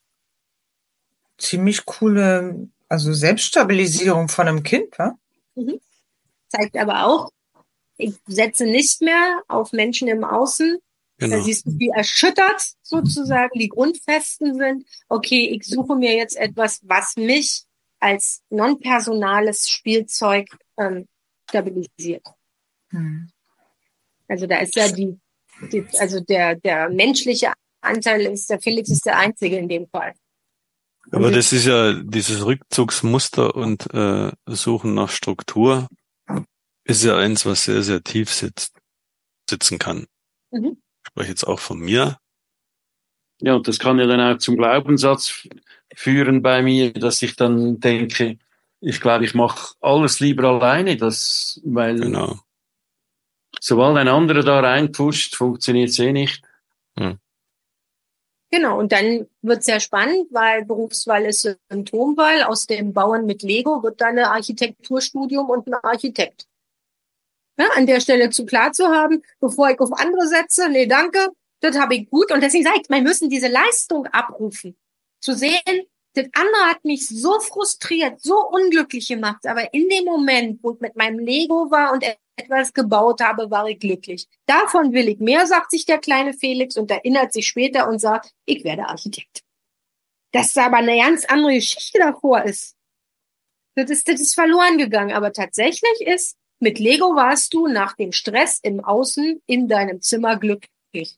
Speaker 4: Ziemlich coole, also Selbststabilisierung von einem Kind, wa?
Speaker 5: Mhm. Zeigt aber auch, ich setze nicht mehr auf Menschen im Außen.
Speaker 7: Genau.
Speaker 5: Da siehst du, wie erschüttert sozusagen die Grundfesten sind. Okay, ich suche mir jetzt etwas, was mich als non-personales Spielzeug stabilisiert.
Speaker 4: Hm.
Speaker 5: Also da ist ja also der menschliche Anteil ist, der Felix ist der Einzige in dem Fall.
Speaker 7: Aber das ist ja dieses Rückzugsmuster und Suchen nach Struktur ist ja eins, was sehr, sehr tief sitzen kann.
Speaker 5: Mhm.
Speaker 7: Ich spreche jetzt auch von mir.
Speaker 6: Ja, und das kann ja dann auch zum Glaubenssatz führen bei mir, dass ich dann denke, ich glaube, ich mache alles lieber alleine, weil
Speaker 7: Genau.
Speaker 6: sobald ein anderer da reinpusht, funktioniert es nicht.
Speaker 7: Hm.
Speaker 5: Genau, und dann wird's sehr spannend, weil Berufswahl ist Symptomwahl. Aus dem Bauen mit Lego wird dann ein Architekturstudium und ein Architekt. Ja, an der Stelle zu klar zu haben, bevor ich auf andere setze, nee, danke, das habe ich gut. Und deswegen sage ich, wir müssen diese Leistung abrufen. Zu sehen, das andere hat mich so frustriert, so unglücklich gemacht. Aber in dem Moment, wo ich mit meinem Lego war und etwas gebaut habe, war ich glücklich. Davon will ich mehr, sagt sich der kleine Felix und erinnert sich später und sagt, ich werde Architekt. Dass da aber eine ganz andere Geschichte davor ist. Das ist verloren gegangen. Aber tatsächlich ist, mit Lego warst du nach dem Stress im Außen in deinem Zimmer glücklich.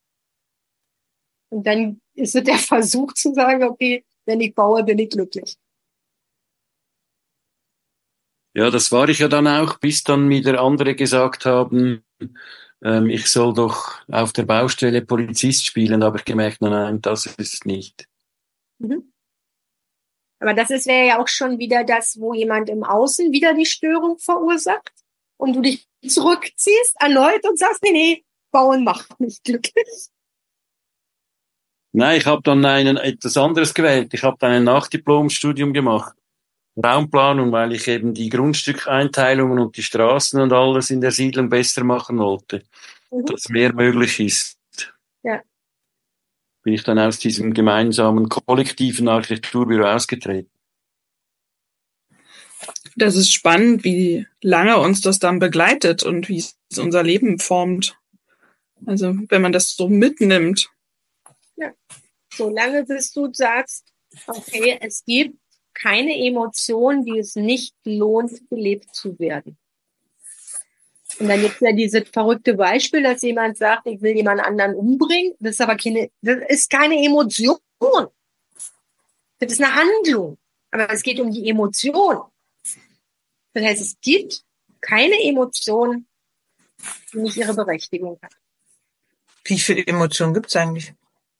Speaker 5: Und dann ist es der Versuch zu sagen, okay, wenn ich baue, bin ich glücklich.
Speaker 6: Ja, das war ich ja dann auch, bis dann wieder andere gesagt haben, ich soll doch auf der Baustelle Polizist spielen, da habe ich gemerkt, nein, das ist nicht.
Speaker 5: Mhm. Aber wäre ja auch schon wieder das, wo jemand im Außen wieder die Störung verursacht und du dich zurückziehst erneut und sagst, nee, bauen macht mich glücklich.
Speaker 6: Nein, ich habe dann etwas anderes gewählt. Ich habe dann ein Nachdiplomstudium gemacht. Raumplanung, weil ich eben die Grundstückeinteilungen und die Straßen und alles in der Siedlung besser machen wollte. Dass mehr möglich ist.
Speaker 5: Ja.
Speaker 6: Bin ich dann aus diesem gemeinsamen kollektiven Architekturbüro ausgetreten.
Speaker 3: Das ist spannend, wie lange uns das dann begleitet und wie es unser Leben formt. Also wenn man das so mitnimmt.
Speaker 5: Ja. Solange bis du sagst, okay, es gibt keine Emotion, die es nicht lohnt, gelebt zu werden. Und dann gibt's ja dieses verrückte Beispiel, dass jemand sagt, ich will jemand anderen umbringen. Das ist aber das ist keine Emotion. Das ist eine Handlung. Aber es geht um die Emotion. Das heißt, es gibt keine Emotion, die nicht ihre Berechtigung hat.
Speaker 4: Wie viele Emotionen gibt's eigentlich?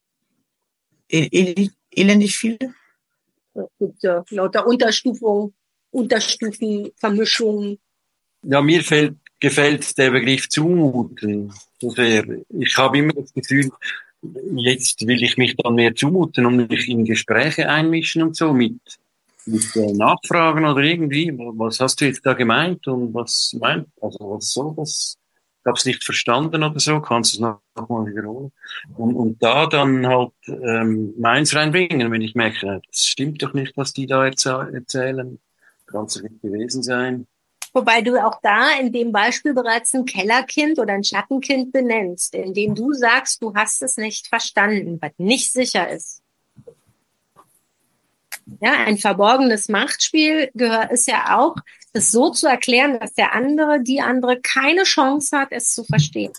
Speaker 4: Elendig viele?
Speaker 5: Es gibt lauter Unterstufen, Vermischungen.
Speaker 6: Ja, mir gefällt der Begriff zumuten so sehr. Ich habe immer das Gefühl, jetzt will ich mich dann mehr zumuten und mich in Gespräche einmischen und so mit Nachfragen oder irgendwie. Was hast du jetzt da gemeint und was meint, also was soll das? Ich habe es nicht verstanden oder so. Kannst du es noch mal wiederholen? Und da dann halt meins reinbringen, wenn ich merke, das stimmt doch nicht, was die da erzählen. Kann es nicht gewesen sein.
Speaker 5: Wobei du auch da in dem Beispiel bereits ein Kellerkind oder ein Schattenkind benennst, indem du sagst, du hast es nicht verstanden, was nicht sicher ist. Ja, ein verborgenes Machtspiel ist ja auch, das so zu erklären, dass die andere keine Chance hat, es zu verstehen.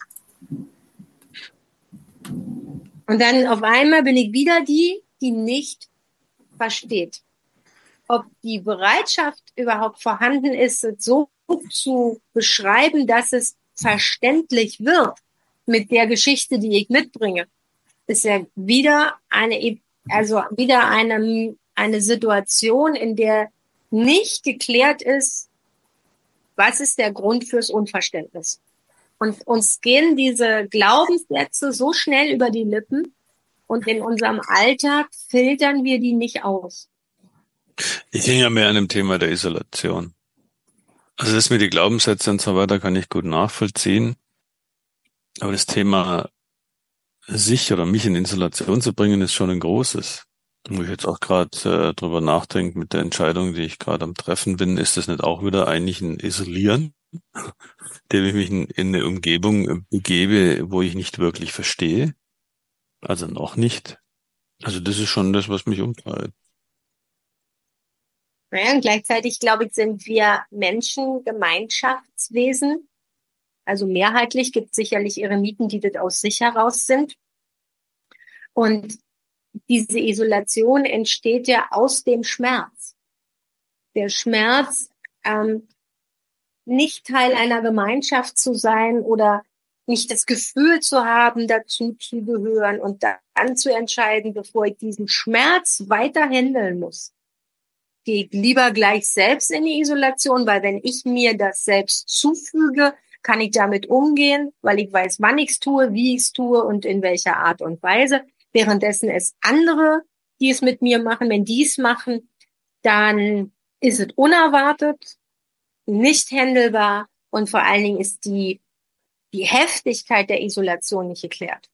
Speaker 5: Und dann auf einmal bin ich wieder die nicht versteht. Ob die Bereitschaft überhaupt vorhanden ist, es so zu beschreiben, dass es verständlich wird mit der Geschichte, die ich mitbringe, ist ja wieder eine Situation, in der nicht geklärt ist, was ist der Grund fürs Unverständnis. Und uns gehen diese Glaubenssätze so schnell über die Lippen und in unserem Alltag filtern wir die nicht aus.
Speaker 7: Ich hänge ja mehr an dem Thema der Isolation. Also das mit den Glaubenssätzen und so weiter kann ich gut nachvollziehen. Aber das Thema sich oder mich in Isolation zu bringen, ist schon ein großes. Wo ich jetzt auch gerade drüber nachdenke mit der Entscheidung, die ich gerade am Treffen bin, ist das nicht auch wieder eigentlich ein Isolieren, dem ich mich in eine Umgebung begebe, wo ich nicht wirklich verstehe? Also noch nicht. Also das ist schon das, was mich umtreibt.
Speaker 5: Naja, und gleichzeitig, glaube ich, sind wir Menschen Gemeinschaftswesen. Also mehrheitlich gibt es sicherlich Eremiten, die das aus sich heraus sind. Und diese Isolation entsteht ja aus dem Schmerz. Der Schmerz, nicht Teil einer Gemeinschaft zu sein oder nicht das Gefühl zu haben, dazu zu gehören und dann zu entscheiden, bevor ich diesen Schmerz weiter handeln muss, gehe ich lieber gleich selbst in die Isolation, weil wenn ich mir das selbst zufüge, kann ich damit umgehen, weil ich weiß, wann ich es tue, wie ich es tue und in welcher Art und Weise. Währenddessen es andere, die es mit mir machen, wenn die es machen, dann ist es unerwartet, nicht handelbar und vor allen Dingen ist die Heftigkeit der Isolation nicht geklärt.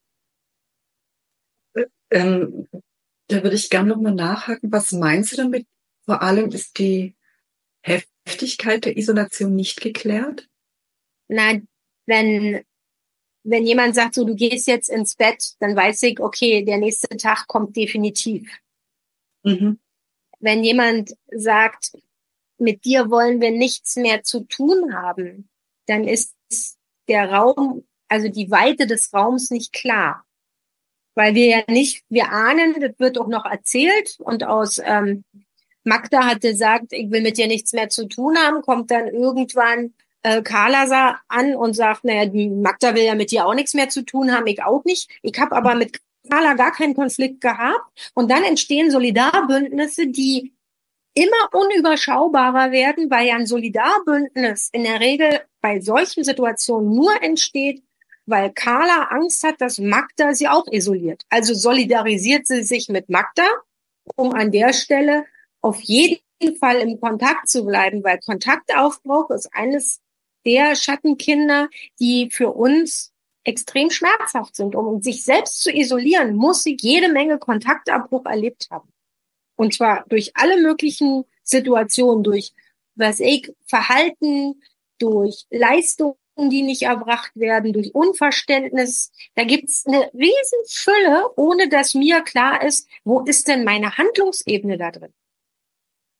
Speaker 8: Da würde ich gerne nochmal nachhaken. Was meinst du damit? Vor allem ist die Heftigkeit der Isolation nicht geklärt?
Speaker 5: Na, wenn jemand sagt, so, du gehst jetzt ins Bett, dann weiß ich, okay, der nächste Tag kommt definitiv.
Speaker 8: Mhm.
Speaker 5: Wenn jemand sagt, mit dir wollen wir nichts mehr zu tun haben, dann ist der Raum, also die Weite des Raums nicht klar. Weil wir ahnen, das wird auch noch erzählt und aus Magda hat gesagt, ich will mit dir nichts mehr zu tun haben, kommt dann irgendwann Carla an und sagt, naja, die Magda will ja mit dir auch nichts mehr zu tun haben, ich auch nicht. Ich habe aber mit Carla gar keinen Konflikt gehabt. Und dann entstehen Solidarbündnisse, die immer unüberschaubarer werden, weil ja ein Solidarbündnis in der Regel bei solchen Situationen nur entsteht, weil Carla Angst hat, dass Magda sie auch isoliert. Also solidarisiert sie sich mit Magda, um an der Stelle auf jeden Fall im Kontakt zu bleiben, weil Kontaktaufbruch ist eines der Schattenkinder, die für uns extrem schmerzhaft sind. Um sich selbst zu isolieren, muss sie jede Menge Kontaktabbruch erlebt haben. Und zwar durch alle möglichen Situationen, durch Verhalten, durch Leistungen, die nicht erbracht werden, durch Unverständnis. Da gibt's eine riesen Fülle, ohne dass mir klar ist, wo ist denn meine Handlungsebene da drin?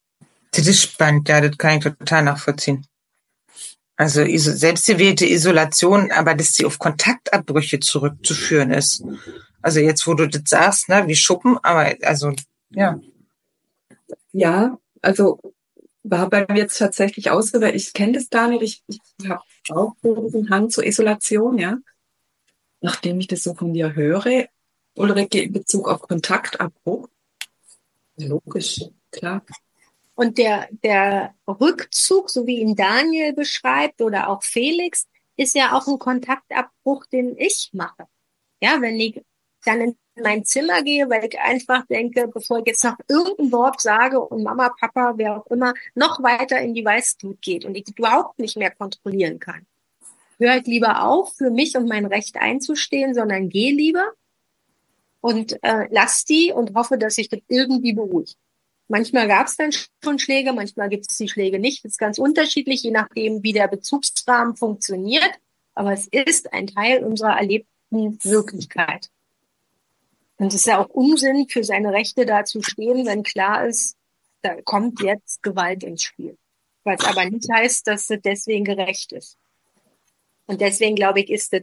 Speaker 4: Das ist spannend, ja, das kann ich total nachvollziehen. Also selbstgewählte Isolation, aber dass sie auf Kontaktabbrüche zurückzuführen ist. Also jetzt, wo du das sagst, ne, wie Schuppen, aber also, ja.
Speaker 8: Ja, also war bei mir jetzt tatsächlich aus, weil ich kenne das gar nicht. Ich habe auch so diesen Hang zur Isolation, ja. Nachdem ich das so von dir höre, Ulrike, in Bezug auf Kontaktabbruch, logisch, klar.
Speaker 5: Und der Rückzug, so wie ihn Daniel beschreibt oder auch Felix, ist ja auch ein Kontaktabbruch, den ich mache. Ja, wenn ich dann in mein Zimmer gehe, weil ich einfach denke, bevor ich jetzt noch irgendein Wort sage und Mama, Papa, wer auch immer, noch weiter in die Weißglut geht und ich überhaupt nicht mehr kontrollieren kann. Hör ich lieber auf, für mich und mein Recht einzustehen, sondern geh lieber und lass die und hoffe, dass sich das irgendwie beruhigt. Manchmal gab es dann schon Schläge, manchmal gibt es die Schläge nicht. Das ist ganz unterschiedlich, je nachdem, wie der Bezugsrahmen funktioniert. Aber es ist ein Teil unserer erlebten Wirklichkeit. Und es ist ja auch Unsinn, für seine Rechte da zu stehen, wenn klar ist, da kommt jetzt Gewalt ins Spiel. Was aber nicht heißt, dass es deswegen gerecht ist. Und deswegen, glaube ich, ist das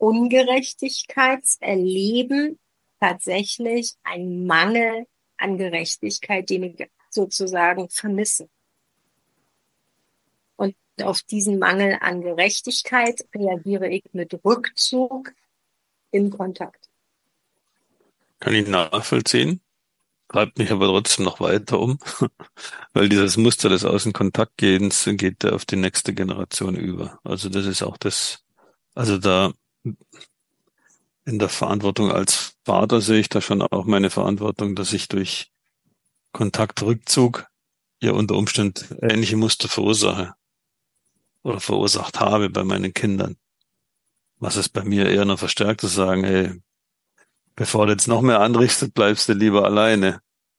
Speaker 5: Ungerechtigkeitserleben tatsächlich ein Mangel an Gerechtigkeit, den ich sozusagen vermisse. Und auf diesen Mangel an Gerechtigkeit reagiere ich mit Rückzug in Kontakt.
Speaker 7: Kann ich nachvollziehen, treibt mich aber trotzdem noch weiter um, weil dieses Muster des Außenkontaktgehens geht auf die nächste Generation über. Also das ist auch das, also da in der Verantwortung als Vater sehe ich da schon auch meine Verantwortung, dass ich durch Kontaktrückzug ja unter Umständen ähnliche Muster verursache oder verursacht habe bei meinen Kindern. Was es bei mir eher noch verstärkt, zu sagen, hey, bevor du jetzt noch mehr anrichtest, bleibst du lieber alleine.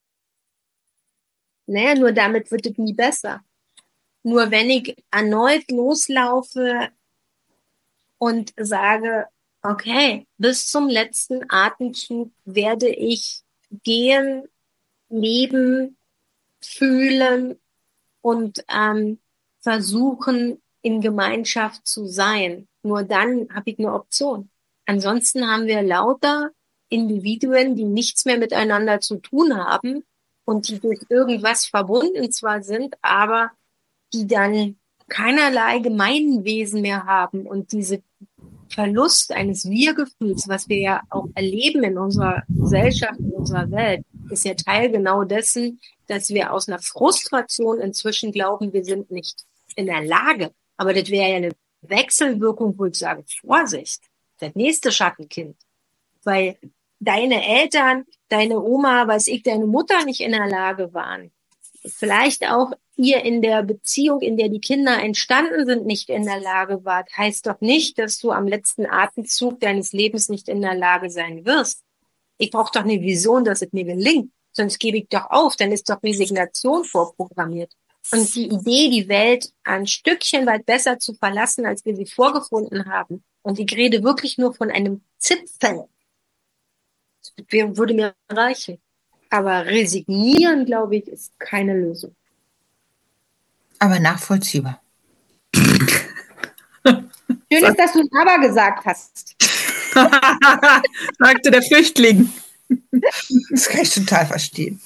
Speaker 5: Naja, nur damit wird es nie besser. Nur wenn ich erneut loslaufe und sage, okay, bis zum letzten Atemzug werde ich gehen, leben, fühlen und versuchen, in Gemeinschaft zu sein. Nur dann habe ich eine Option. Ansonsten haben wir lauter Individuen, die nichts mehr miteinander zu tun haben und die durch irgendwas verbunden zwar sind, aber die dann keinerlei Gemeinwesen mehr haben. Und diese Verlust eines Wir-Gefühls, was wir ja auch erleben in unserer Gesellschaft, in unserer Welt, ist ja Teil genau dessen, dass wir aus einer Frustration inzwischen glauben, wir sind nicht in der Lage. Aber das wäre ja eine Wechselwirkung, wo ich sage, Vorsicht, das nächste Schattenkind. Weil deine Eltern, deine Oma, weiß ich, deine Mutter nicht in der Lage waren. Vielleicht auch ihr in der Beziehung, in der die Kinder entstanden sind, nicht in der Lage wart, heißt doch nicht, dass du am letzten Atemzug deines Lebens nicht in der Lage sein wirst. Ich brauche doch eine Vision, dass es mir gelingt. Sonst gebe ich doch auf, dann ist doch Resignation vorprogrammiert. Und die Idee, die Welt ein Stückchen weit besser zu verlassen, als wir sie vorgefunden haben. Und ich rede wirklich nur von einem Zipfel. Das würde mir reichen. Aber resignieren, glaube ich, ist keine Lösung.
Speaker 4: Aber nachvollziehbar.
Speaker 5: Schön ist, dass du ein Aber gesagt hast.
Speaker 3: Sagte der Flüchtling.
Speaker 4: Das kann ich total verstehen.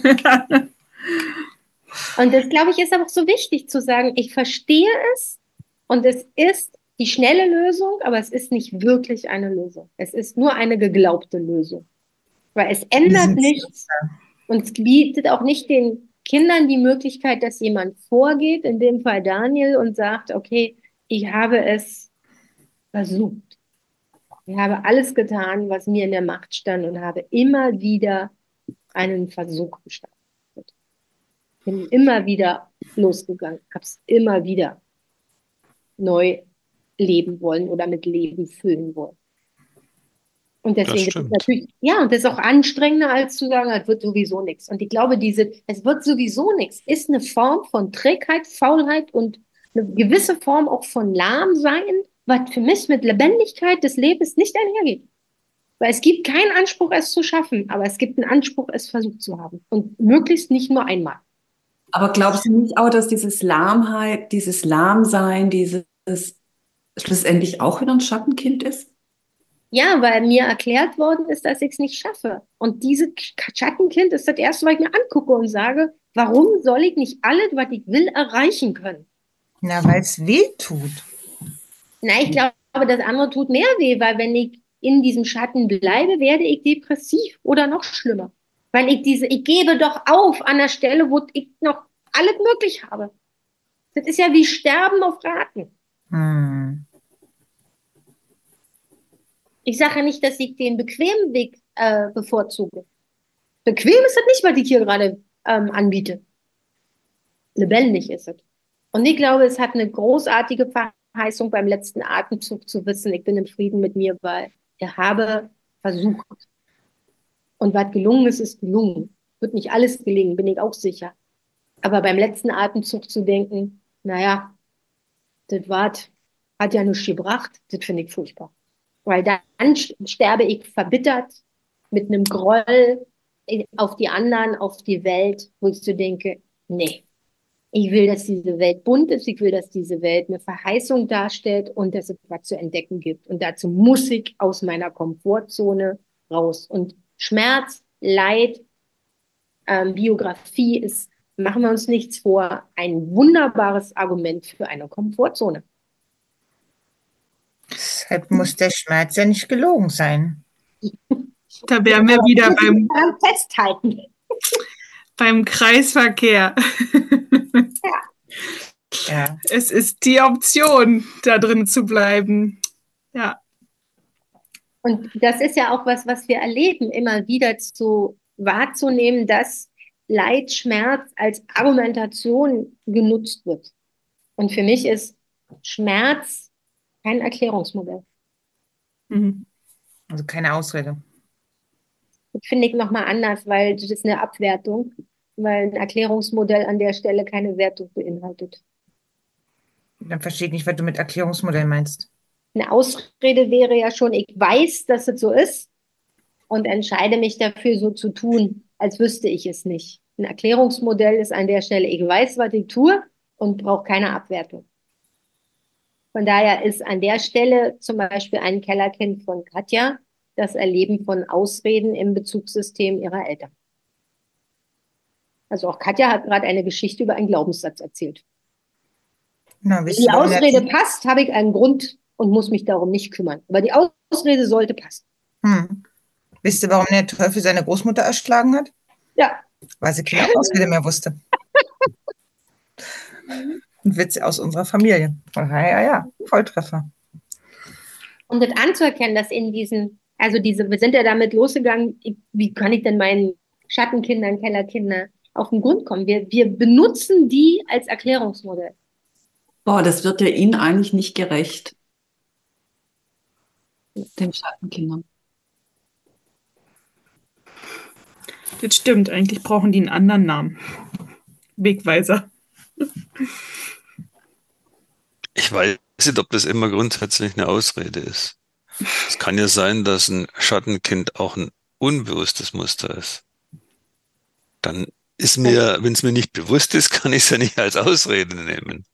Speaker 5: Und das, glaube ich, ist aber auch so wichtig zu sagen, ich verstehe es und es ist die schnelle Lösung, aber es ist nicht wirklich eine Lösung. Es ist nur eine geglaubte Lösung. Weil es ändert nichts und es bietet auch nicht den Kindern die Möglichkeit, dass jemand vorgeht, in dem Fall Daniel, und sagt, okay, ich habe es versucht. Ich habe alles getan, was mir in der Macht stand und habe immer wieder einen Versuch gestartet. Bin immer wieder losgegangen, habe es immer wieder neu leben wollen oder mit Leben füllen wollen. Und deswegen ist es natürlich, ja, und das ist auch anstrengender, als zu sagen, es wird sowieso nichts. Und ich glaube, es wird sowieso nichts, ist eine Form von Trägheit, Faulheit und eine gewisse Form auch von Lahmsein, was für mich mit Lebendigkeit des Lebens nicht einhergeht. Weil es gibt keinen Anspruch, es zu schaffen, aber es gibt einen Anspruch, es versucht zu haben. Und möglichst nicht nur einmal.
Speaker 8: Aber glaubst du nicht auch, dass dieses Lahmheit, dieses Lahmsein, dieses schlussendlich auch wieder ein Schattenkind ist?
Speaker 5: Ja, weil mir erklärt worden ist, dass ich es nicht schaffe. Und dieses Schattenkind ist das Erste, was ich mir angucke und sage, warum soll ich nicht alles, was ich will, erreichen können?
Speaker 4: Na, weil es weh tut.
Speaker 5: Na, ich glaube, das andere tut mehr weh, weil wenn ich in diesem Schatten bleibe, werde ich depressiv oder noch schlimmer. Weil ich gebe doch auf an der Stelle, wo ich noch alles möglich habe. Das ist ja wie Sterben auf Raten.
Speaker 4: Hm.
Speaker 5: Ich sage ja nicht, dass ich den bequemen Weg bevorzuge. Bequem ist das nicht, was ich hier gerade anbiete. Lebendig ist es. Und ich glaube, es hat eine großartige Verheißung beim letzten Atemzug zu wissen, ich bin im Frieden mit mir, weil ich habe versucht. Und was gelungen ist, ist gelungen. Wird nicht alles gelingen, bin ich auch sicher. Aber beim letzten Atemzug zu denken, naja, das hat ja nichts gebracht, das finde ich furchtbar. Weil dann sterbe ich verbittert mit einem Groll auf die anderen, auf die Welt, wo ich so denke, nee, ich will, dass diese Welt bunt ist, ich will, dass diese Welt eine Verheißung darstellt und dass es was zu entdecken gibt. Und dazu muss ich aus meiner Komfortzone raus. Und Schmerz, Leid, Biografie ist, machen wir uns nichts vor, ein wunderbares Argument für eine Komfortzone.
Speaker 4: Deshalb muss der Schmerz ja nicht gelogen sein.
Speaker 3: Da wären wir wieder
Speaker 5: Daran festhalten.
Speaker 3: beim Kreisverkehr.
Speaker 4: Ja.
Speaker 3: Es ist die Option, da drin zu bleiben. Ja.
Speaker 5: Und das ist ja auch was wir erleben, immer wieder wahrzunehmen, dass Leid, Schmerz als Argumentation genutzt wird. Und für mich ist Schmerz kein Erklärungsmodell.
Speaker 3: Mhm.
Speaker 4: Also keine Ausrede.
Speaker 5: Das finde ich nochmal anders, weil das ist eine Abwertung, weil ein Erklärungsmodell an der Stelle keine Wertung beinhaltet.
Speaker 4: Dann verstehe ich nicht, was du mit Erklärungsmodell meinst.
Speaker 5: Eine Ausrede wäre ja schon, ich weiß, dass es so ist und entscheide mich dafür, so zu tun, als wüsste ich es nicht. Ein Erklärungsmodell ist an der Stelle, ich weiß, was ich tue und brauche keine Abwertung. Von daher ist an der Stelle zum Beispiel ein Kellerkind von Katja das Erleben von Ausreden im Bezugssystem ihrer Eltern. Also auch Katja hat gerade eine Geschichte über einen Glaubenssatz erzählt.
Speaker 4: Na,
Speaker 5: Wenn
Speaker 4: wisst
Speaker 5: die
Speaker 4: ihr, warum der-
Speaker 5: Ausrede passt, habe ich einen Grund und muss mich darum nicht kümmern. Aber die Ausrede sollte passen.
Speaker 4: Wisst ihr, warum der Teufel seine Großmutter erschlagen hat?
Speaker 5: Ja.
Speaker 4: Weil sie keine Ausrede mehr wusste. Ein Witz aus unserer Familie. Ja, Volltreffer.
Speaker 5: Um das anzuerkennen, dass wir sind ja damit losgegangen, wie kann ich denn meinen Schattenkindern, Kellerkinder auf den Grund kommen? Wir benutzen die als Erklärungsmodell.
Speaker 8: Boah, das wird ja Ihnen eigentlich nicht gerecht, den Schattenkindern.
Speaker 3: Das stimmt, eigentlich brauchen die einen anderen Namen. Wegweiser.
Speaker 7: Ich weiß nicht, ob das immer grundsätzlich eine Ausrede ist. Es kann ja sein, dass ein Schattenkind auch ein unbewusstes Muster ist. Dann ist mir, wenn es mir nicht bewusst ist, kann ich es ja nicht als Ausrede nehmen.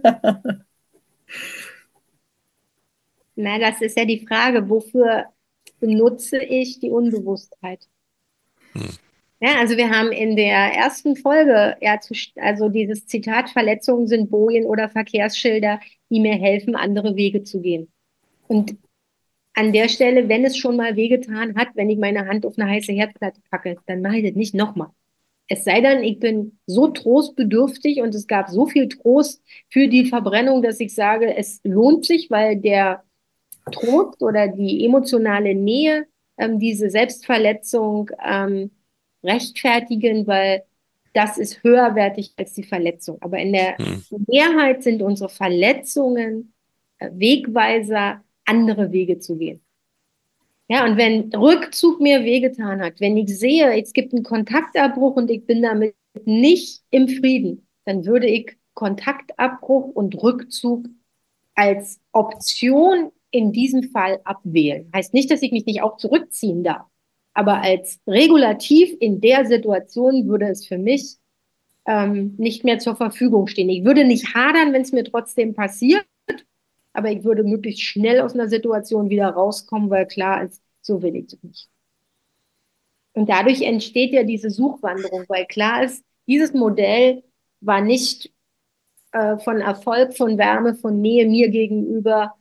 Speaker 5: Na, das ist ja die Frage, wofür benutze ich die Unbewusstheit? Ja, also wir haben in der ersten Folge also dieses Zitat, Verletzungen sind Bojen oder Verkehrsschilder, die mir helfen, andere Wege zu gehen. Und an der Stelle, wenn es schon mal wehgetan hat, wenn ich meine Hand auf eine heiße Herdplatte packe, dann mache ich das nicht nochmal. Es sei denn, ich bin so trostbedürftig und es gab so viel Trost für die Verbrennung, dass ich sage, es lohnt sich, weil der Trost oder die emotionale Nähe diese Selbstverletzung rechtfertigen, weil das ist höherwertig als die Verletzung. Aber in der Mehrheit sind unsere Verletzungen Wegweiser, andere Wege zu gehen. Ja, und wenn Rückzug mir wehgetan hat, wenn ich sehe, es gibt einen Kontaktabbruch und ich bin damit nicht im Frieden, dann würde ich Kontaktabbruch und Rückzug als Option in diesem Fall abwählen. Heißt nicht, dass ich mich nicht auch zurückziehen darf. Aber als Regulativ in der Situation würde es für mich nicht mehr zur Verfügung stehen. Ich würde nicht hadern, wenn es mir trotzdem passiert, aber ich würde möglichst schnell aus einer Situation wieder rauskommen, weil klar ist, so will ich es nicht. Und dadurch entsteht ja diese Suchwanderung, weil klar ist, dieses Modell war nicht von Erfolg, von Wärme, von Nähe mir gegenüber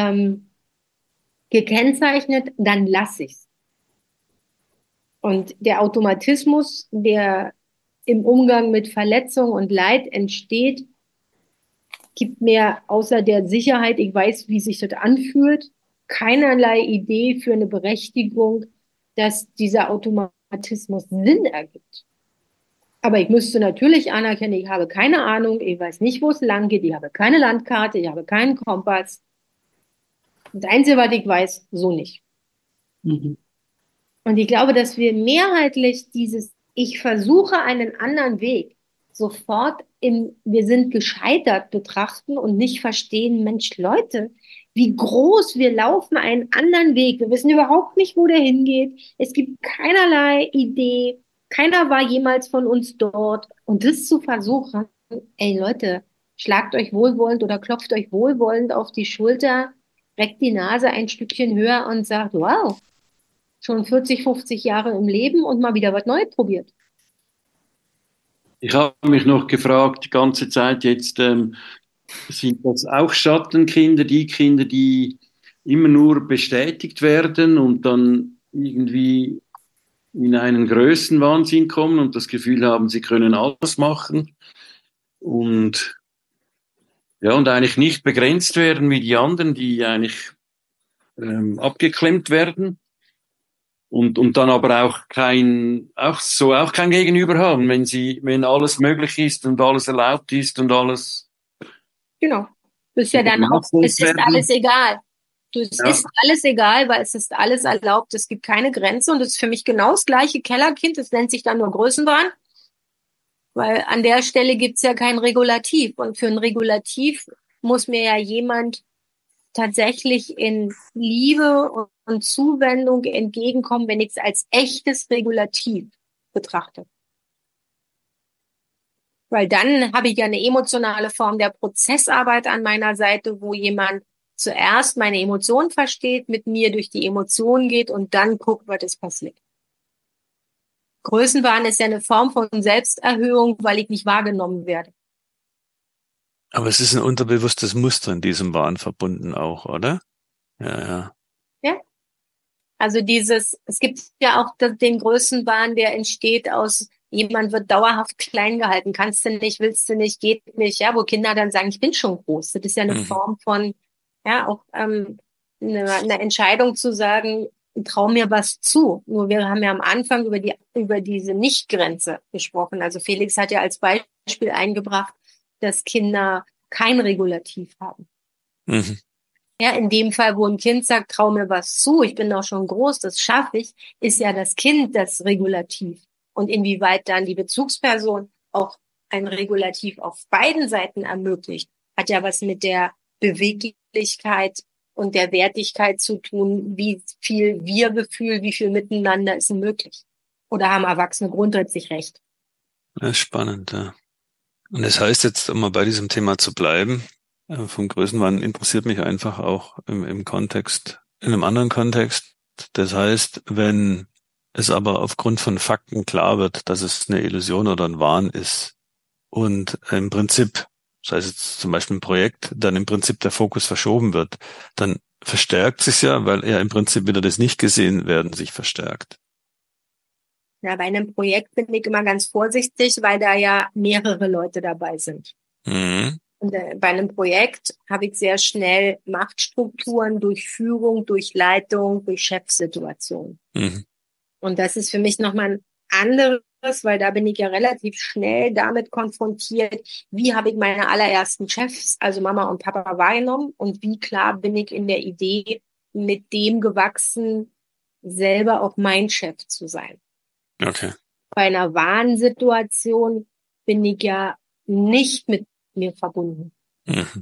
Speaker 5: gekennzeichnet, dann lasse ich es. Und der Automatismus, der im Umgang mit Verletzung und Leid entsteht, gibt mir außer der Sicherheit, ich weiß, wie sich das anfühlt, keinerlei Idee für eine Berechtigung, dass dieser Automatismus Sinn ergibt. Aber ich müsste natürlich anerkennen, ich habe keine Ahnung, ich weiß nicht, wo es lang geht, ich habe keine Landkarte, ich habe keinen Kompass. Das Einzige, was ich weiß, so nicht.
Speaker 8: Mhm.
Speaker 5: Und ich glaube, dass wir mehrheitlich dieses, ich versuche einen anderen Weg, sofort im, wir sind gescheitert betrachten und nicht verstehen, Mensch, Leute, wie groß wir laufen einen anderen Weg. Wir wissen überhaupt nicht, wo der hingeht. Es gibt keinerlei Idee. Keiner war jemals von uns dort. Und das zu versuchen, ey Leute, schlagt euch wohlwollend oder klopft euch wohlwollend auf die Schulter, reckt die Nase ein Stückchen höher und sagt, wow, schon 40, 50 Jahre im Leben und mal wieder was Neues probiert.
Speaker 6: Ich habe mich noch gefragt, die ganze Zeit jetzt, sind das auch Schattenkinder, die Kinder, die immer nur bestätigt werden und dann irgendwie in einen Größenwahnsinn kommen und das Gefühl haben, sie können alles machen und ja, und eigentlich nicht begrenzt werden wie die anderen, die eigentlich abgeklemmt werden und dann aber auch kein Gegenüber haben, wenn alles möglich ist und alles erlaubt ist und alles
Speaker 5: Genau. Das ist ja dann auch, es ist alles egal. Es ist alles egal, weil es ist alles erlaubt. Es gibt keine Grenze und es ist für mich genau das gleiche Kellerkind. Das nennt sich dann nur Größenwahn, weil an der Stelle gibt's ja kein Regulativ. Und für ein Regulativ muss mir ja jemand tatsächlich in Liebe und Zuwendung entgegenkommen, wenn ich es als echtes Regulativ betrachte. Weil dann habe ich ja eine emotionale Form der Prozessarbeit an meiner Seite, wo jemand zuerst meine Emotionen versteht, mit mir durch die Emotionen geht und dann guckt, was ist passiert. Größenwahn ist ja eine Form von Selbsterhöhung, weil ich nicht wahrgenommen werde.
Speaker 7: Aber es ist ein unterbewusstes Muster in diesem Wahn verbunden auch, oder? Ja.
Speaker 5: Ja. Also es gibt ja auch den Größenwahn, der entsteht aus, jemand wird dauerhaft klein gehalten, kannst du nicht, willst du nicht, geht nicht, ja, wo Kinder dann sagen, ich bin schon groß. Das ist ja eine Form von, ja, auch eine Entscheidung zu sagen, trau mir was zu. Nur wir haben ja am Anfang über diese Nichtgrenze gesprochen. Also Felix hat ja als Beispiel eingebracht, dass Kinder kein Regulativ haben.
Speaker 7: Mhm.
Speaker 5: Ja, in dem Fall, wo ein Kind sagt, trau mir was zu, ich bin doch schon groß, das schaffe ich, ist ja das Kind das Regulativ. Und inwieweit dann die Bezugsperson auch ein Regulativ auf beiden Seiten ermöglicht, hat ja was mit der Beweglichkeit und der Wertigkeit zu tun, wie viel Wir-Gefühl, wie viel Miteinander ist möglich. Oder haben Erwachsene grundsätzlich recht?
Speaker 7: Das ist spannend, ja. Und das heißt jetzt, um mal bei diesem Thema zu bleiben, vom Größenwahn interessiert mich einfach auch im Kontext, in einem anderen Kontext. Das heißt, wenn es aber aufgrund von Fakten klar wird, dass es eine Illusion oder ein Wahn ist und im Prinzip, sei es jetzt zum Beispiel ein Projekt, dann im Prinzip der Fokus verschoben wird, dann verstärkt sich ja, weil ja im Prinzip wieder das Nicht-Gesehen-Werden sich verstärkt.
Speaker 5: Ja, bei einem Projekt bin ich immer ganz vorsichtig, weil da ja mehrere Leute dabei sind.
Speaker 7: Mhm.
Speaker 5: Und bei einem Projekt habe ich sehr schnell Machtstrukturen durch Führung, durch Leitung, durch Chefsituation.
Speaker 7: Mhm.
Speaker 5: Und das ist für mich nochmal ein anderes, weil da bin ich ja relativ schnell damit konfrontiert, wie habe ich meine allerersten Chefs, also Mama und Papa, wahrgenommen und wie klar bin ich in der Idee, mit dem gewachsen, selber auch mein Chef zu sein.
Speaker 7: Okay.
Speaker 5: Bei einer Warnsituation bin ich ja nicht mit mir verbunden.
Speaker 7: Mhm.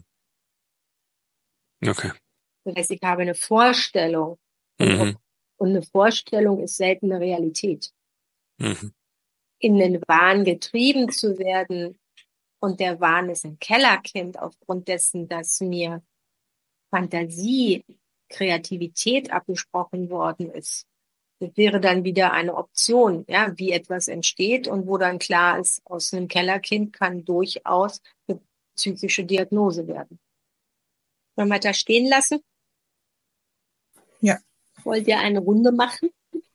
Speaker 7: Okay.
Speaker 5: Das heißt, ich habe eine Vorstellung und eine Vorstellung ist selten eine Realität.
Speaker 7: Mhm.
Speaker 5: in den Wahn getrieben zu werden. Und der Wahn ist ein Kellerkind aufgrund dessen, dass mir Fantasie, Kreativität abgesprochen worden ist. Das wäre dann wieder eine Option, ja, wie etwas entsteht und wo dann klar ist, aus einem Kellerkind kann durchaus eine psychische Diagnose werden. Wollen wir da stehen lassen?
Speaker 4: Ja.
Speaker 5: Wollt ihr eine Runde machen?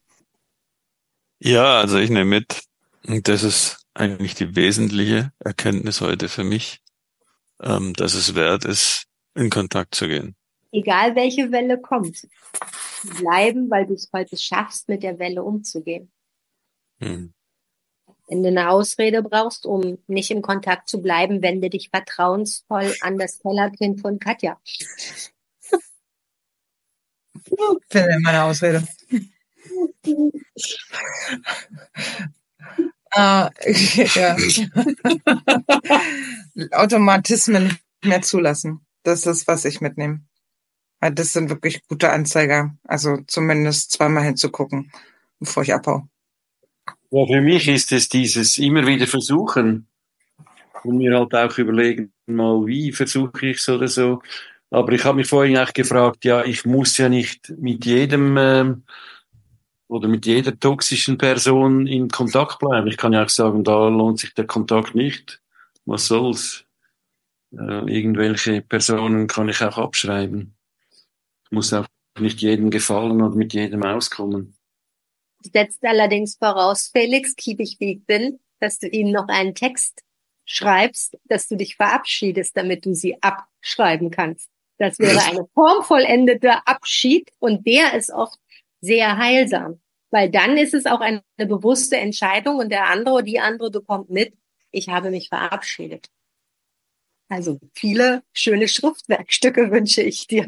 Speaker 7: Ja, also ich nehme mit, und das ist eigentlich die wesentliche Erkenntnis heute für mich, dass es wert ist, in Kontakt zu gehen.
Speaker 5: Egal welche Welle kommt, bleiben, weil du es heute schaffst, mit der Welle umzugehen.
Speaker 7: Hm.
Speaker 5: Wenn du eine Ausrede brauchst, um nicht im Kontakt zu bleiben, wende dich vertrauensvoll an das Kellerkind von Katja.
Speaker 4: Finde immer eine Ausrede. Ja. Automatismen nicht mehr zulassen. Das ist, was ich mitnehme. Weil das sind wirklich gute Anzeiger. Also zumindest zweimal hinzugucken, bevor ich abhau.
Speaker 6: Ja, für mich ist es dieses immer wieder versuchen und mir halt auch überlegen, mal wie versuche ich es oder so. Aber ich habe mich vorhin auch gefragt, ja, ich muss ja nicht mit jedem oder mit jeder toxischen Person in Kontakt bleiben. Ich kann ja auch sagen, da lohnt sich der Kontakt nicht. Was soll's? Irgendwelche Personen kann ich auch abschreiben. Ich muss auch nicht jedem gefallen und mit jedem auskommen.
Speaker 5: Setzt allerdings voraus, Felix, kiebig wie ich bin, dass du ihnen noch einen Text schreibst, dass du dich verabschiedest, damit du sie abschreiben kannst. Das wäre eine formvollendete Abschied und der ist oft sehr heilsam, weil dann ist es auch eine bewusste Entscheidung und der andere oder die andere bekommt mit, ich habe mich verabschiedet. Also viele schöne Schriftwerkstücke wünsche ich dir.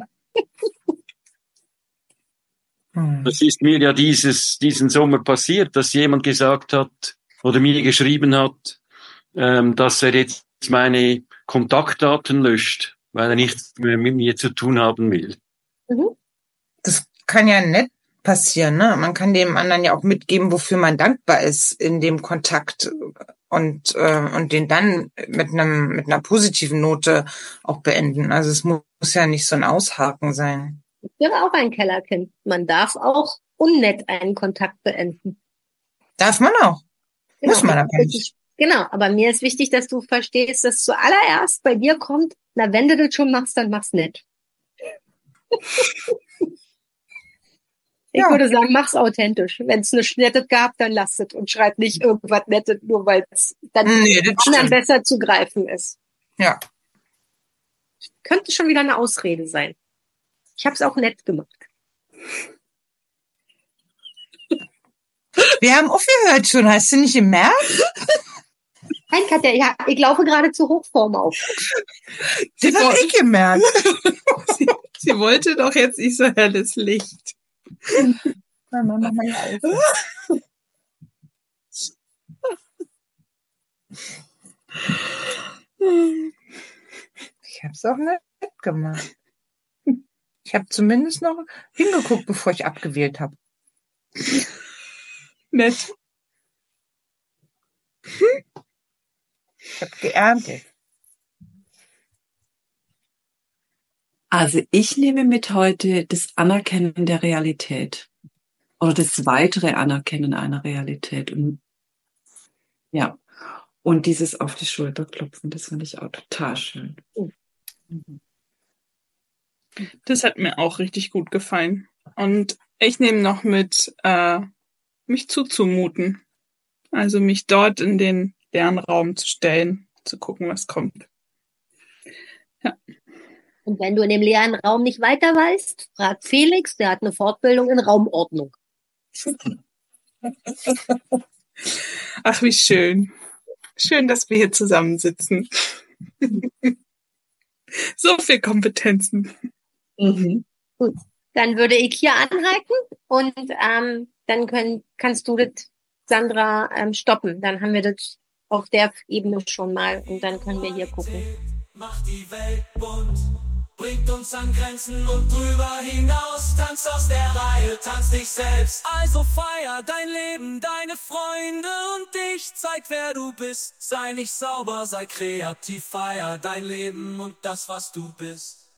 Speaker 6: Das ist mir ja diesen Sommer passiert, dass jemand gesagt hat oder mir geschrieben hat, dass er jetzt meine Kontaktdaten löscht, weil er nichts mehr mit mir zu tun haben will.
Speaker 4: Das kann ja nett passieren, ne? Man kann dem anderen ja auch mitgeben, wofür man dankbar ist in dem Kontakt und den dann mit einer positiven Note auch beenden. Also es muss ja nicht so ein Aushaken sein.
Speaker 5: Das wäre auch ein Kellerkind. Man darf auch unnett einen Kontakt beenden.
Speaker 4: Darf man auch.
Speaker 5: Genau.
Speaker 4: Muss man aber nicht.
Speaker 5: Genau, aber mir ist wichtig, dass du verstehst, dass zuallererst bei dir kommt, na, wenn du das schon machst, dann mach's nett. Ich würde sagen, mach's authentisch. Wenn es eine Nettes gab, dann lass es und schreib nicht irgendwas Nettes, nur weil es dann anderen besser zu greifen ist.
Speaker 4: Ja.
Speaker 5: Könnte schon wieder eine Ausrede sein. Ich habe es auch nett gemacht.
Speaker 4: Wir haben aufgehört schon, hast du nicht gemerkt?
Speaker 5: Nein, Katja, ja, ich laufe gerade zur Hochform auf.
Speaker 4: Das habe ich gemerkt.
Speaker 3: Sie wollte doch jetzt nicht so helles Licht.
Speaker 4: Mach mal hier auf. Ich habe es auch nett gemacht. Ich habe zumindest noch hingeguckt, bevor ich abgewählt habe.
Speaker 3: Nett.
Speaker 4: Ich habe geerntet.
Speaker 8: Also ich nehme mit heute das Anerkennen der Realität oder das weitere Anerkennen einer Realität. Und ja, und dieses auf die Schulter klopfen, das fand ich auch total schön.
Speaker 3: Das hat mir auch richtig gut gefallen. Und ich nehme noch mit, mich zuzumuten. Also mich dort in den Lernraum zu stellen, zu gucken, was kommt. Ja.
Speaker 5: Und wenn du in dem leeren Raum nicht weiter weißt, frag Felix, der hat eine Fortbildung in Raumordnung.
Speaker 3: Ach, wie schön. Schön, dass wir hier zusammensitzen. So viel Kompetenzen.
Speaker 5: Gut, dann würde ich hier anhalten und dann kannst du das, Sandra, stoppen. Dann haben wir das auf der Ebene schon mal und dann können wir hier gucken.
Speaker 1: Macht die Welt bunt, bringt uns an Grenzen und drüber hinaus. Tanz aus der Reihe, tanz dich selbst. Also feier dein Leben, deine Freunde und dich. Zeig, wer du bist. Sei nicht sauber, sei kreativ. Feier dein Leben und das, was du bist.